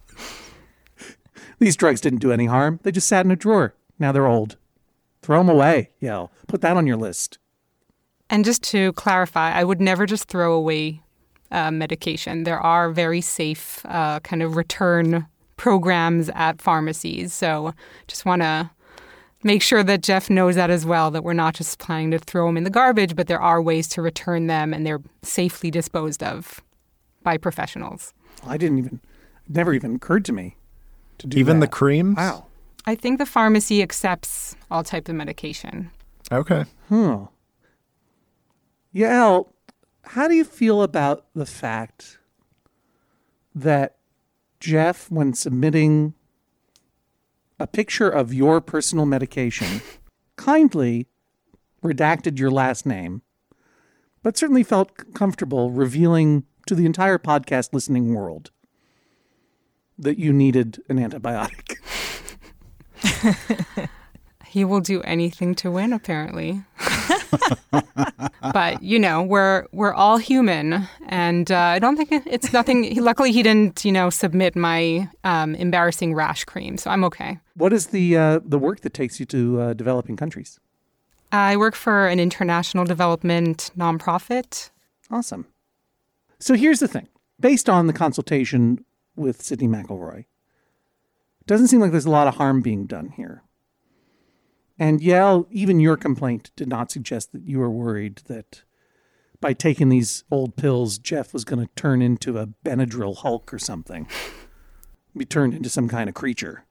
These drugs didn't do any harm. They just sat in a drawer. Now they're old. Throw them away, Yael. Put that on your list. And just to clarify, I would never just throw away uh, medication. There are very safe uh, kind of return programs at pharmacies. So just want to make sure that Jeff knows that as well, that we're not just planning to throw them in the garbage, but there are ways to return them and they're safely disposed of by professionals. I didn't even, it never even occurred to me to do Even that. the creams? Wow. I think the pharmacy accepts all types of medication. Okay. Huh. Yael, how do you feel about the fact that Jeff, when submitting a picture of your personal medication, kindly redacted your last name, but certainly felt comfortable revealing to the entire podcast listening world that you needed an antibiotic? He will do anything to win, apparently. But, you know, we're we're all human, and uh, I don't think it's nothing. Luckily, he didn't, you know, submit my um, embarrassing rash cream, so I'm okay. What is the uh, the work that takes you to uh, developing countries? I work for an international development nonprofit. Awesome. So here's the thing. Based on the consultation with Sidney McElroy, it doesn't seem like there's a lot of harm being done here. And Yael, even your complaint did not suggest that you were worried that by taking these old pills, Jeff was going to turn into a Benadryl Hulk or something. Be turned into some kind of creature.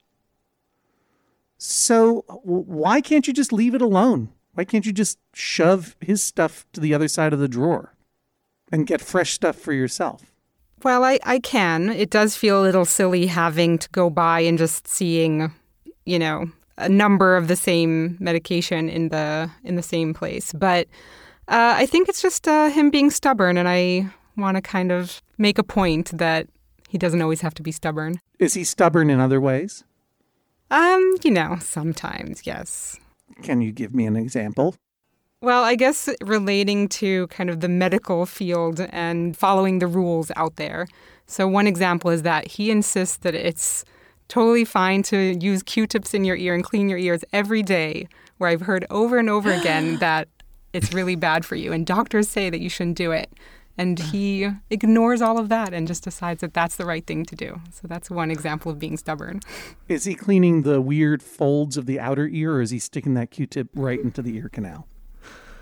So w- why can't you just leave it alone? Why can't you just shove his stuff to the other side of the drawer and get fresh stuff for yourself? Well, I, I can. It does feel a little silly having to go by and just seeing, you know, a number of the same medication in the in the same place. But uh, I think it's just uh, him being stubborn, and I want to kind of make a point that he doesn't always have to be stubborn. Is he stubborn in other ways? Um, you know, sometimes, yes. Can you give me an example? Well, I guess relating to kind of the medical field and following the rules out there. So one example is that he insists that it's totally fine to use Q-tips in your ear and clean your ears every day, where I've heard over and over again that it's really bad for you. And doctors say that you shouldn't do it. And he ignores all of that and just decides that that's the right thing to do. So that's one example of being stubborn. Is he cleaning the weird folds of the outer ear, or is he sticking that Q-tip right into the ear canal?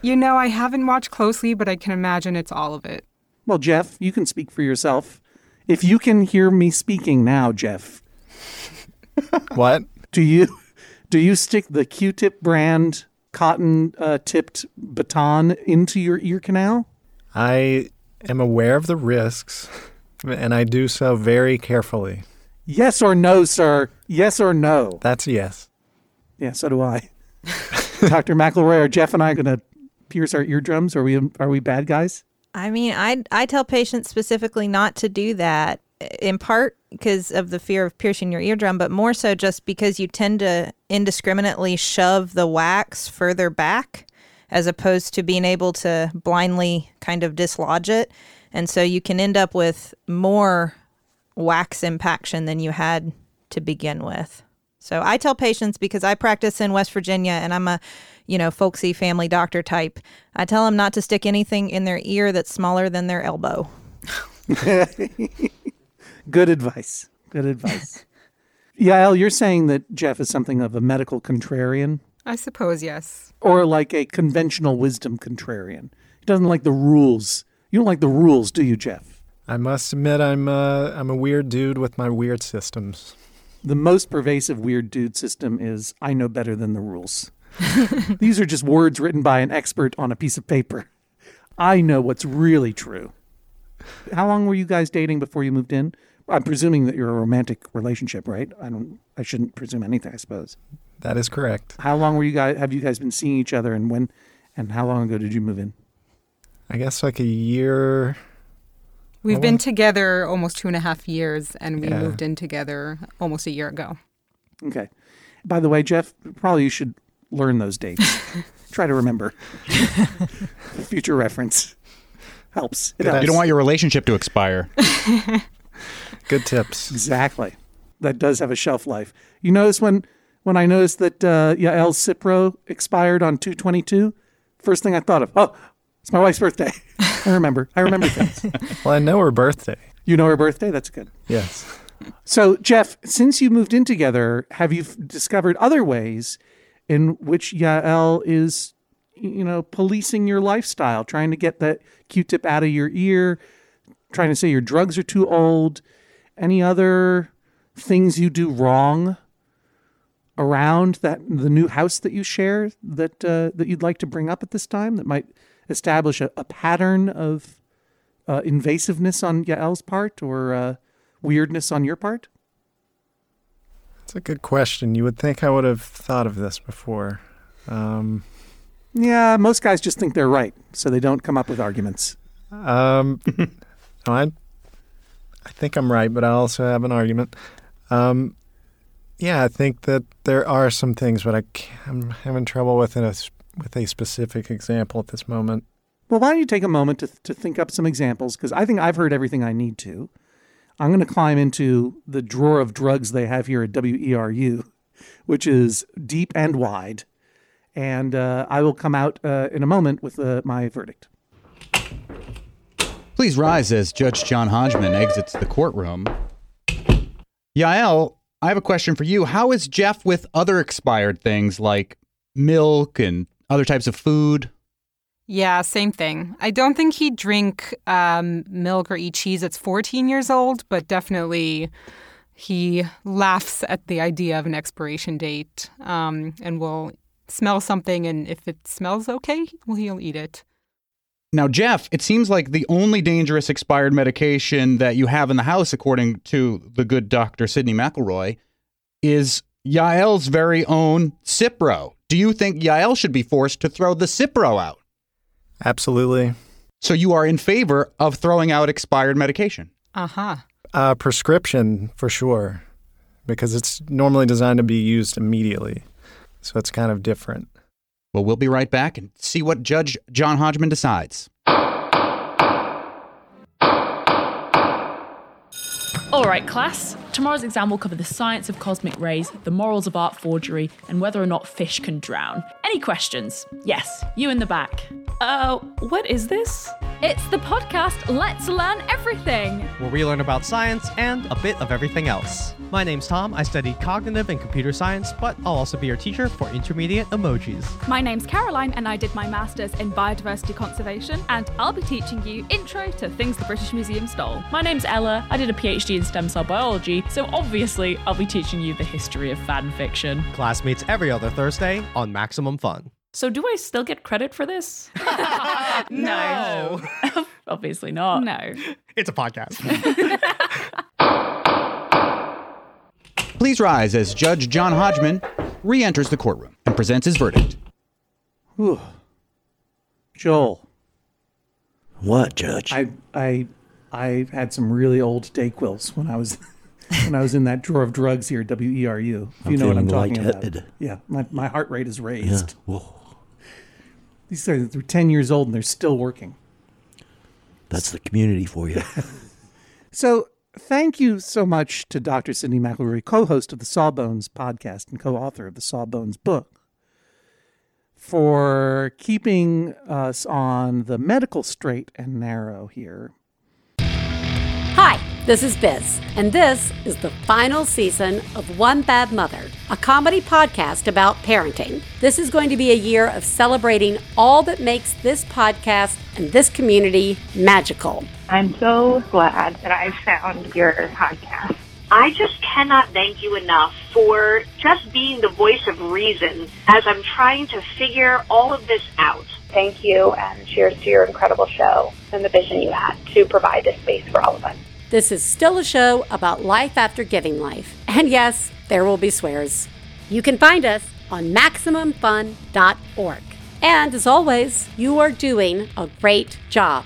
You know, I haven't watched closely, but I can imagine it's all of it. Well, Jeff, you can speak for yourself. If you can hear me speaking now, Jeff. What? Do you do you stick the Q-tip brand cotton uh, tipped baton into your ear canal? I am aware of the risks, and I do so very carefully. Yes or no, sir? Yes or no? That's a yes. Yeah, so do I. Doctor McElroy, are Jeff and I going to pierce our eardrums? Are we are we bad guys? I mean, I I tell patients specifically not to do that, in part because of the fear of piercing your eardrum, but more so just because you tend to indiscriminately shove the wax further back as opposed to being able to blindly kind of dislodge it. And so you can end up with more wax impaction than you had to begin with. So I tell patients, because I practice in West Virginia and I'm a, you know, folksy family doctor type, I tell them not to stick anything in their ear that's smaller than their elbow. Good advice. Good advice. Yael, you're saying that Jeff is something of a medical contrarian? I suppose, yes. Or like a conventional wisdom contrarian. He doesn't like the rules. You don't like the rules, do you, Jeff? I must admit I'm uh, I'm a weird dude with my weird systems. The most pervasive weird dude system is, I know better than the rules. These are just words written by an expert on a piece of paper. I know what's really true. How long were you guys dating before you moved in? I'm presuming that you're a romantic relationship, right? I don't. I shouldn't presume anything, I suppose. That is correct. How long were you guys? Have you guys been seeing each other, and when? And how long ago did you move in? I guess like a year. We've Oh, been well. together almost two and a half years, and we Yeah. moved in together almost a year ago. Okay. By the way, Jeff, probably you should learn those dates. Try to remember. Future reference helps. It Good helps. You don't want your relationship to expire. Good tips. Exactly. That does have a shelf life. You notice when when I noticed that uh, Yael's Cipro expired on two twenty-two, first thing I thought of, oh, it's my wife's birthday. I remember. I remember things. Well, I know her birthday. You know her birthday? That's good. Yes. So, Jeff, since you moved in together, have you f- discovered other ways in which Yael is, you know, policing your lifestyle, trying to get that Q-tip out of your ear, trying to say your drugs are too old? Any other things you do wrong around that the new house that you share that uh, that you'd like to bring up at this time that might establish a, a pattern of uh, invasiveness on Yael's part or uh, weirdness on your part? That's a good question. You would think I would have thought of this before. Um, Yeah, most guys just think they're right, so they don't come up with arguments. um, no, I, I think I'm right, but I also have an argument. Um, yeah, I think that there are some things, but I can't, I'm having trouble with a, with a specific example at this moment. Well, why don't you take a moment to to think up some examples? Because I think I've heard everything I need to. I'm going to climb into the drawer of drugs they have here at W E R U, which is deep and wide. And uh, I will come out uh, in a moment with uh, my verdict. Please rise as Judge John Hodgman exits the courtroom. Yael, I have a question for you. How is Jeff with other expired things like milk and other types of food? Yeah, same thing. I don't think he'd drink um, milk or eat cheese that's fourteen years old, but definitely he laughs at the idea of an expiration date um, and will smell something, and if it smells okay, well, he'll eat it. Now, Jeff, it seems like the only dangerous expired medication that you have in the house, according to the good Doctor Sidney McElroy, is Yael's very own Cipro. Do you think Yael should be forced to throw the Cipro out? Absolutely. So you are in favor of throwing out expired medication? Uh-huh. Uh, prescription, for sure, because it's normally designed to be used immediately. So it's kind of different. Well, we'll be right back and see what Judge John Hodgman decides. All right, class. Tomorrow's exam will cover the science of cosmic rays, the morals of art forgery, and whether or not fish can drown. Any questions? Yes, you in the back. Uh, what is this? It's the podcast Let's Learn Everything, where we learn about science and a bit of everything else. My name's Tom. I study cognitive and computer science, but I'll also be your teacher for intermediate emojis. My name's Caroline, and I did my master's in biodiversity conservation, and I'll be teaching you intro to things the British Museum stole. My name's Ella. I did a PhD in stem cell biology, so obviously I'll be teaching you the history of fan fiction. Class meets every other Thursday on Maximum Fun. So do I still get credit for this? No. Obviously not. No. It's a podcast. Please rise as Judge John Hodgman re-enters the courtroom and presents his verdict. Whew. Joel. What, Judge? I I I had some really old Dayquils when I was when I was in that drawer of drugs here at W E R U. If I'm you know what I'm feeling talking lightheaded. about. Yeah, my, my heart rate is Yeah. raised. Whoa. These are they're ten years old and they're still working. That's the community for you. So thank you so much to Doctor Sydney McElroy, co-host of the Sawbones podcast and co-author of the Sawbones book, for keeping us on the medical straight and narrow here. Hi, this is Biz, and this is the final season of One Bad Mother, a comedy podcast about parenting. This is going to be a year of celebrating all that makes this podcast and this community magical. I'm so glad that I found your podcast. I just cannot thank you enough for just being the voice of reason as I'm trying to figure all of this out. Thank you, and cheers to your incredible show and the vision you had to provide this space for all of us. This is still a show about life after giving life. And yes, there will be swears. You can find us on maximum fun dot org. And as always, you are doing a great job.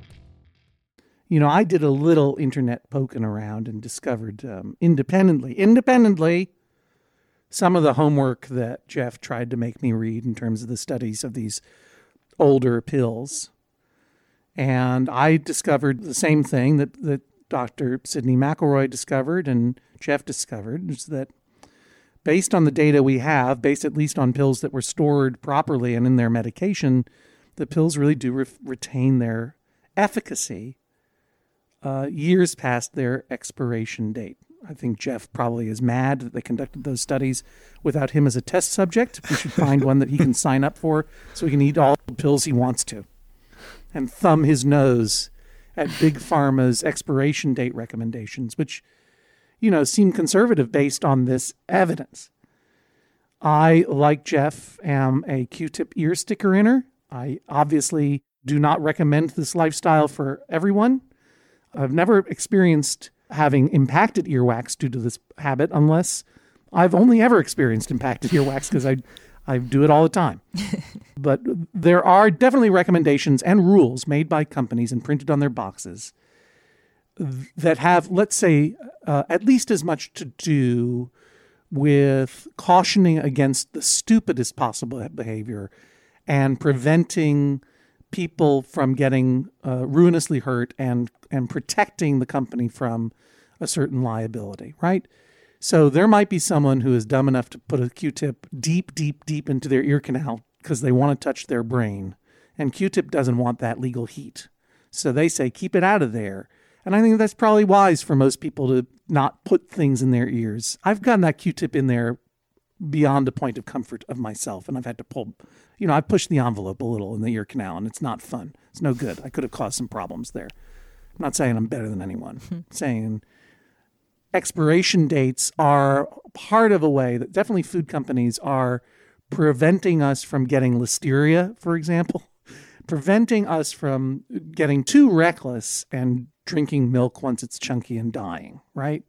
You know, I did a little internet poking around and discovered um, independently, independently, some of the homework that Jeff tried to make me read in terms of the studies of these older pills. And I discovered the same thing that, that Doctor Sydney McElroy discovered and Jeff discovered, is that based on the data we have, based at least on pills that were stored properly and in their medication, the pills really do re- retain their efficacy uh, years past their expiration date. I think Jeff probably is mad that they conducted those studies without him as a test subject. We should find one that he can sign up for so he can eat all the pills he wants to and thumb his nose at Big Pharma's expiration date recommendations, which, you know, seem conservative based on this evidence. I, like Jeff, am a Q-tip ear sticker inner. I obviously do not recommend this lifestyle for everyone. I've never experienced having impacted earwax due to this habit, unless I've only ever experienced impacted earwax because I I do it all the time. But there are definitely recommendations and rules made by companies and printed on their boxes that have, let's say, uh, at least as much to do with cautioning against the stupidest possible behavior and preventing people from getting uh, ruinously hurt and, and protecting the company from a certain liability, right? So there might be someone who is dumb enough to put a Q-tip deep, deep, deep into their ear canal because they want to touch their brain. And Q-tip doesn't want that legal heat. So they say, keep it out of there. And I think that's probably wise for most people to not put things in their ears. I've gotten that Q-tip in there beyond a point of comfort of myself. And I've had to pull, you know, I pushed the envelope a little in the ear canal and it's not fun. It's no good. I could have caused some problems there. I'm not saying I'm better than anyone. I'm saying expiration dates are part of a way that definitely food companies are preventing us from getting listeria, for example, preventing us from getting too reckless and drinking milk once it's chunky and dying, right?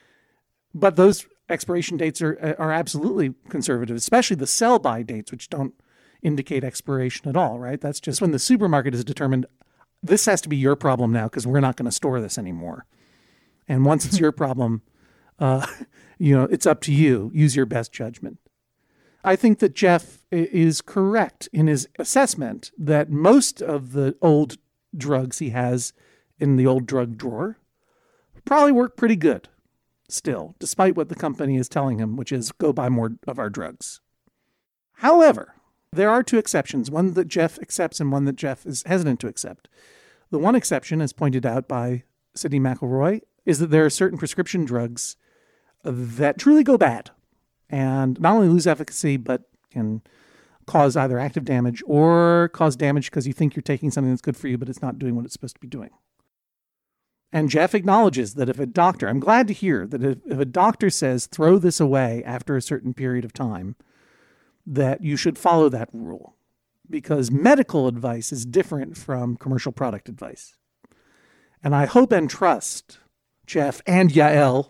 But those expiration dates are are absolutely conservative, especially the sell-by dates, which don't indicate expiration at all, right? That's just when the supermarket has determined this has to be your problem now because we're not going to store this anymore. And once it's your problem, uh, you know, it's up to you. Use your best judgment. I think that Jeff is correct in his assessment that most of the old drugs he has in the old drug drawer probably work pretty good still, despite what the company is telling him, which is go buy more of our drugs. However, there are two exceptions, one that Jeff accepts and one that Jeff is hesitant to accept. The one exception, as pointed out by Sydney McElroy, is that there are certain prescription drugs that truly go bad and not only lose efficacy, but can cause either active damage or cause damage because you think you're taking something that's good for you, but it's not doing what it's supposed to be doing. And Jeff acknowledges that if a doctor, I'm glad to hear that if, if a doctor says throw this away after a certain period of time, that you should follow that rule, because medical advice is different from commercial product advice. And I hope and trust Jeff and Yael.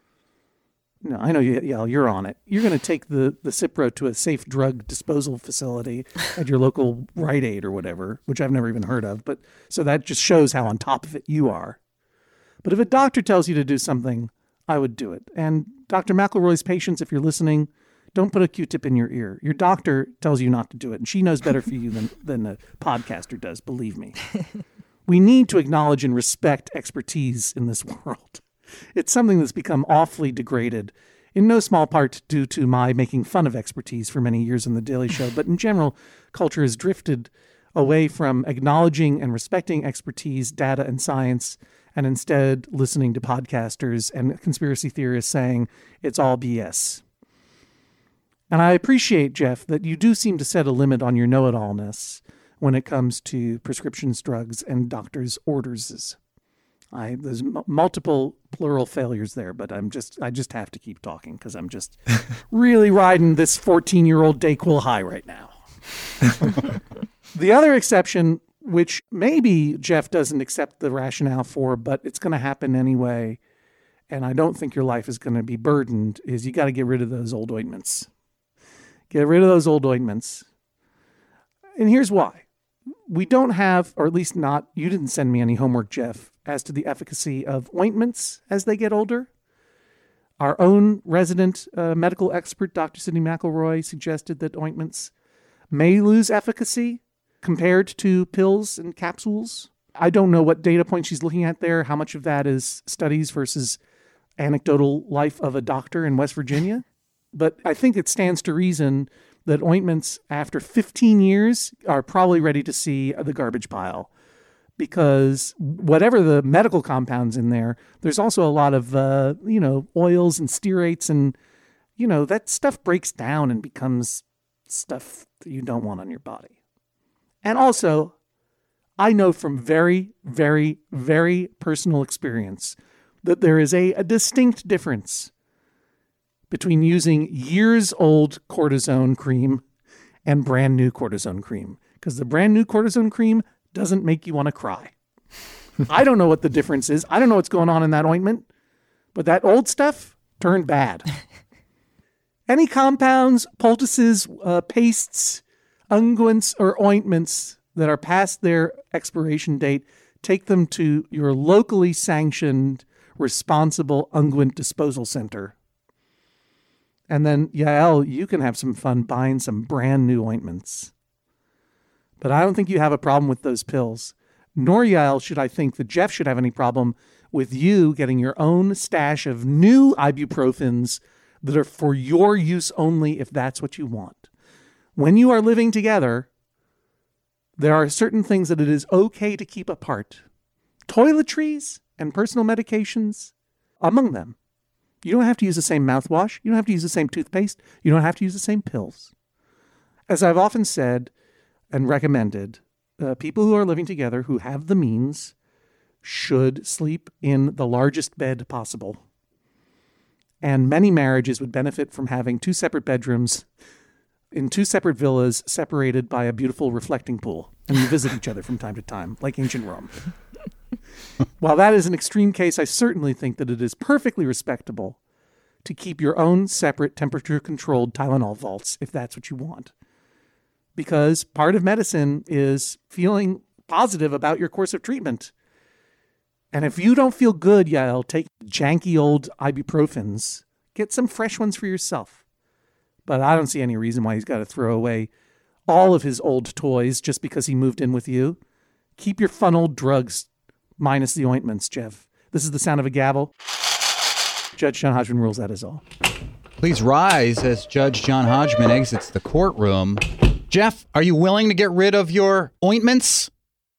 No, I know, Yael, you're on it. You're going to take the, the Cipro to a safe drug disposal facility at your local Rite Aid or whatever, which I've never even heard of. But so that just shows how on top of it you are. But if a doctor tells you to do something, I would do it. And Doctor McElroy's patients, if you're listening, don't put a Q-tip in your ear. Your doctor tells you not to do it, and she knows better for you than, than a podcaster does, believe me. We need to acknowledge and respect expertise in this world. It's something that's become awfully degraded, in no small part due to my making fun of expertise for many years on The Daily Show, but in general, culture has drifted away from acknowledging and respecting expertise, data, and science, and instead listening to podcasters and conspiracy theorists saying it's all B S. And I appreciate, Jeff, that you do seem to set a limit on your know-it-allness when it comes to prescriptions, drugs, and doctors' orders. I there's m- multiple plural failures there, but I'm just I just have to keep talking because I'm just really riding this fourteen-year-old Dayquil high right now. The other exception, which maybe Jeff doesn't accept the rationale for, but it's going to happen anyway, and I don't think your life is going to be burdened, is you got to get rid of those old ointments. Get rid of those old ointments. And here's why. We don't have, or at least not, you didn't send me any homework, Jeff, as to the efficacy of ointments as they get older. Our own resident uh, medical expert, Doctor Sydney McElroy, suggested that ointments may lose efficacy compared to pills and capsules. I don't know what data point she's looking at there, how much of that is studies versus anecdotal life of a doctor in West Virginia. But I think it stands to reason that ointments after fifteen years are probably ready to see the garbage pile, because whatever the medical compounds in there, there's also a lot of, uh, you know, oils and stearates, and, you know, that stuff breaks down and becomes stuff that you don't want on your body. And also, I know from very, very, very personal experience that there is a, a distinct difference between using years-old cortisone cream and brand new cortisone cream, because the brand new cortisone cream doesn't make you want to cry. I don't know what the difference is. I don't know what's going on in that ointment, but that old stuff turned bad. Any compounds, poultices, uh, pastes, unguents, or ointments that are past their expiration date, take them to your locally sanctioned, responsible unguent disposal center. And then, Yael, you can have some fun buying some brand new ointments. But I don't think you have a problem with those pills. Nor, Yael, should I think that Jeff should have any problem with you getting your own stash of new ibuprofens that are for your use only if that's what you want. When you are living together, there are certain things that it is okay to keep apart. Toiletries and personal medications among them. You don't have to use the same mouthwash. You don't have to use the same toothpaste. You don't have to use the same pills. As I've often said and recommended, uh, people who are living together who have the means should sleep in the largest bed possible. And many marriages would benefit from having two separate bedrooms in two separate villas separated by a beautiful reflecting pool. And you visit each other from time to time, like ancient Rome. While that is an extreme case, I certainly think that it is perfectly respectable to keep your own separate temperature-controlled Tylenol vaults if that's what you want. Because part of medicine is feeling positive about your course of treatment. And if you don't feel good, Yael, take janky old ibuprofens. Get some fresh ones for yourself. But I don't see any reason why he's got to throw away all of his old toys just because he moved in with you. Keep your fun old drugs minus the ointments, Jeff. This is the sound of a gavel. Judge John Hodgman rules, that is all. Please rise as Judge John Hodgman exits the courtroom. Jeff, are you willing to get rid of your ointments?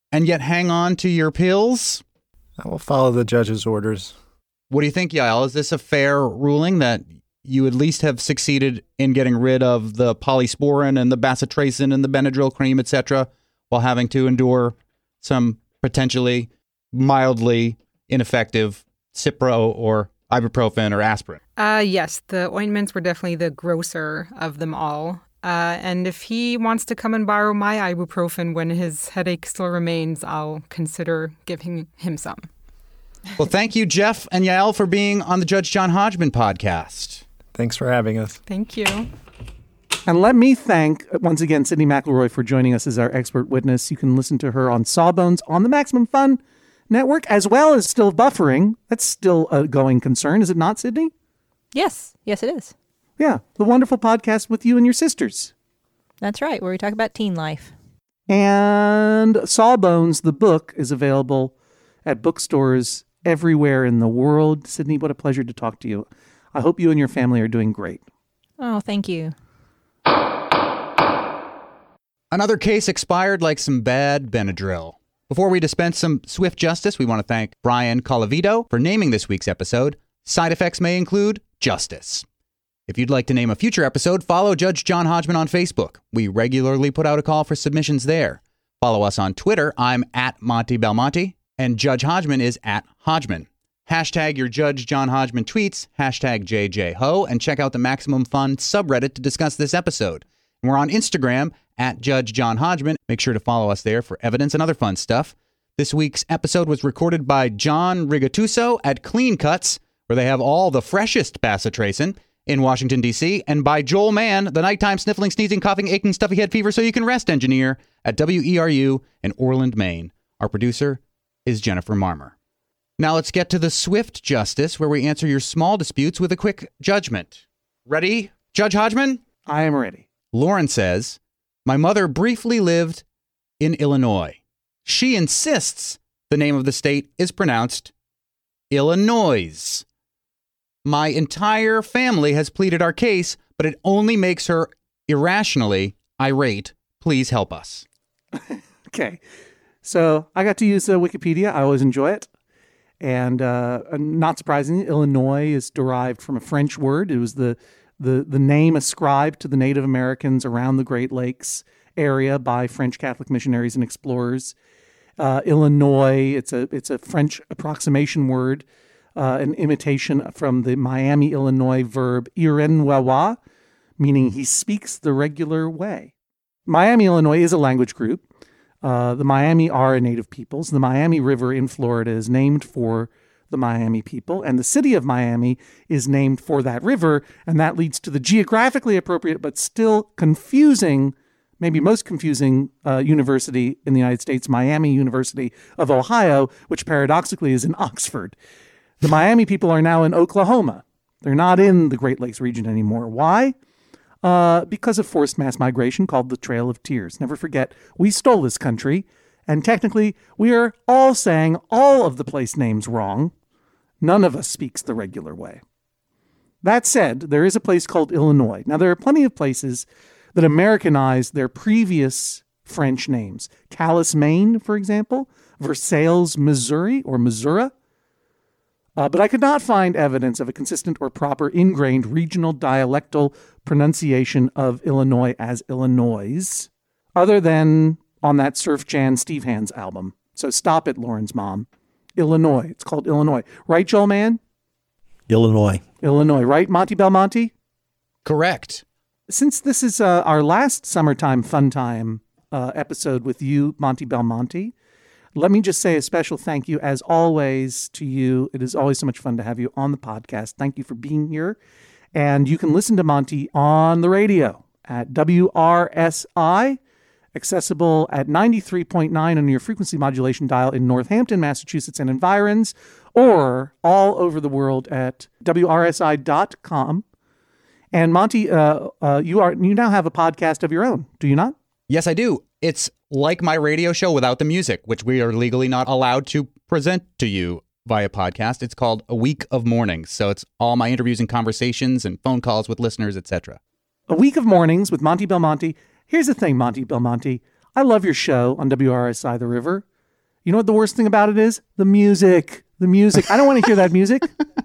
and yet hang on to your pills? I will follow the judge's orders. What do you think, Yael? Is this a fair ruling that you at least have succeeded in getting rid of the polysporin and the bacitracin and the Benadryl cream, et cetera, while having to endure some potentially mildly ineffective Cipro or ibuprofen or aspirin? Uh, yes, the ointments were definitely the grosser of them all. Uh, and if he wants to come and borrow my ibuprofen when his headache still remains, I'll consider giving him some. Well, thank you, Jeff and Yael, for being on the Judge John Hodgman podcast. Thanks for having us. Thank you. And let me thank, once again, Sydney McElroy for joining us as our expert witness. You can listen to her on Sawbones on the Maximum Fun Network, as well as Still Buffering. That's still a going concern, is it not, Sydney? Yes. Yes, it is. Yeah. The wonderful podcast with you and your sisters. That's right, where we talk about teen life. And Sawbones, the book, is available at bookstores everywhere in the world. Sydney, what a pleasure to talk to you. I hope you and your family are doing great. Oh, thank you. Another case expired like some bad Benadryl. Before we dispense some swift justice, we want to thank Brian Colavito for naming this week's episode. Side effects may include justice. If you'd like to name a future episode, follow Judge John Hodgman on Facebook. We regularly put out a call for submissions there. Follow us on Twitter. I'm at Monty Belmonte. And Judge Hodgman is at Hodgman. Hashtag your Judge John Hodgman tweets, hashtag J J Ho, and check out the Maximum Fun subreddit to discuss this episode. And we're on Instagram at Judge John Hodgman. Make sure to follow us there for evidence and other fun stuff. This week's episode was recorded by John Rigatuso at Clean Cuts, where they have all the freshest bacitracin in Washington, D C, and by Joel Mann, the nighttime sniffling, sneezing, coughing, aching, stuffy head fever so you can rest engineer at W E R U in Orland, Maine. Our producer is Jennifer Marmer. Now let's get to the swift justice, where we answer your small disputes with a quick judgment. Ready, Judge Hodgman? I am ready. Lauren says, my mother briefly lived in Illinois. She insists the name of the state is pronounced Illinois. My entire family has pleaded our case, but it only makes her irrationally irate. Please help us. Okay. So I got to use uh, Wikipedia. I always enjoy it. And uh, not surprisingly, Illinois is derived from a French word. It was the, the, the name ascribed to the Native Americans around the Great Lakes area by French Catholic missionaries and explorers. Uh, Illinois, it's a, it's a French approximation word, uh, an imitation from the Miami, Illinois verb irenwawa, meaning he speaks the regular way. Miami, Illinois is a language group. Uh, the Miami are a native peoples. The Miami River in Florida is named for the Miami people, and the city of Miami is named for that river, and that leads to the geographically appropriate but still confusing, maybe most confusing uh, university in the United States, Miami University of Ohio, which paradoxically is in Oxford. The Miami people are now in Oklahoma. They're not in the Great Lakes region anymore. Why? Uh, because of forced mass migration called the Trail of Tears. Never forget, we stole this country, and technically we are all saying all of the place names wrong. None of us speaks the regular way. That said, there is a place called Illinois. Now, there are plenty of places that Americanized their previous French names. Calais, Maine, for example, Versailles, Missouri, or Missouri. Uh, but I could not find evidence of a consistent or proper ingrained regional dialectal pronunciation of Illinois as Illinois, other than on that Surf Jan Steve Hands album. So stop it, Lauren's mom. Illinois. It's called Illinois. Right, Joel Mann? Illinois. Illinois. Right, Monty Belmonte? Correct. Since this is uh, our last summertime fun time uh, episode with you, Monty Belmonte, let me just say a special thank you, as always, to you. It is always so much fun to have you on the podcast. Thank you for being here. And you can listen to Monty on the radio at W R S I, accessible at ninety-three point nine on your frequency modulation dial in Northampton, Massachusetts and environs, or all over the world at W R S I dot com. And Monty, uh, uh, you are you now have a podcast of your own, do you not? Yes, I do. It's like my radio show without the music, which we are legally not allowed to present to you via podcast. It's called A Week of Mornings. So it's all my interviews and conversations and phone calls with listeners, et cetera. A Week of Mornings with Monty Belmonte. Here's the thing, Monty Belmonte. I love your show on W R S I The River. You know what the worst thing about it is? The music. The music. I don't want to hear that music.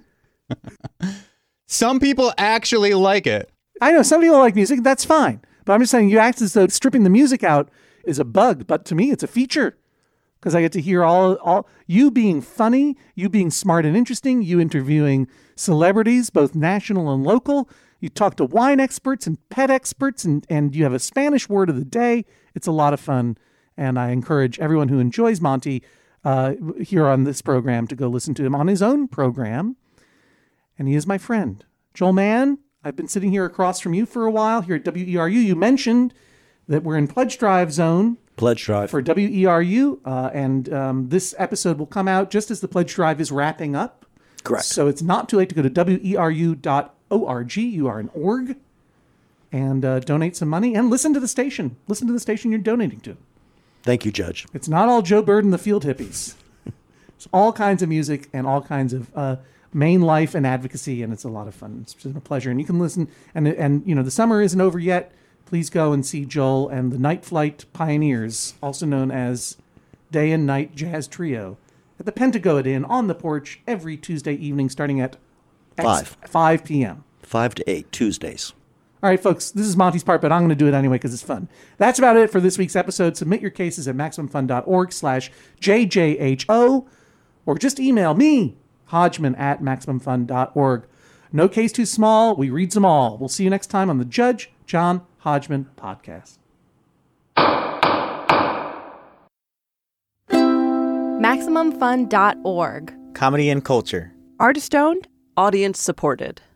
Some people actually like it. I know some people like music. That's fine. But I'm just saying you act as though stripping the music out is a bug. But to me, it's a feature because I get to hear all, all you being funny, you being smart and interesting, you interviewing celebrities, both national and local. You talk to wine experts and pet experts, and, and you have a Spanish word of the day. It's a lot of fun. And I encourage everyone who enjoys Monty uh, here on this program to go listen to him on his own program. And he is my friend. Joel Mann, I've been sitting here across from you for a while here at W E R U. You mentioned that we're in Pledge Drive zone. Pledge Drive. For W E R U. Uh, and um, this episode will come out just as the Pledge Drive is wrapping up. Correct. So it's not too late to go to W E R U dot org. You are an org. And uh, donate some money and listen to the station. Listen to the station you're donating to. Thank you, Judge. It's not all Joe Bird and the Field Hippies. It's all kinds of music and all kinds of uh, Maine life and advocacy, and it's a lot of fun. It's just a pleasure. And you can listen. And, and you know, the summer isn't over yet. Please go and see Joel and the Night Flight Pioneers, also known as Day and Night Jazz Trio, at the Pentagoet Inn on the porch every Tuesday evening starting at Five. five p.m. Five to eight, Tuesdays. All right, folks, this is Monty's part, but I'm going to do it anyway because it's fun. That's about it for this week's episode. Submit your cases at MaximumFun.org slash JJHO or just email me, Hodgman at MaximumFun dot org. No case too small. We read them all. We'll see you next time on the Judge John Hodgman Podcast. Maximum Fun dot org. Comedy and culture. Artist owned. Audience supported.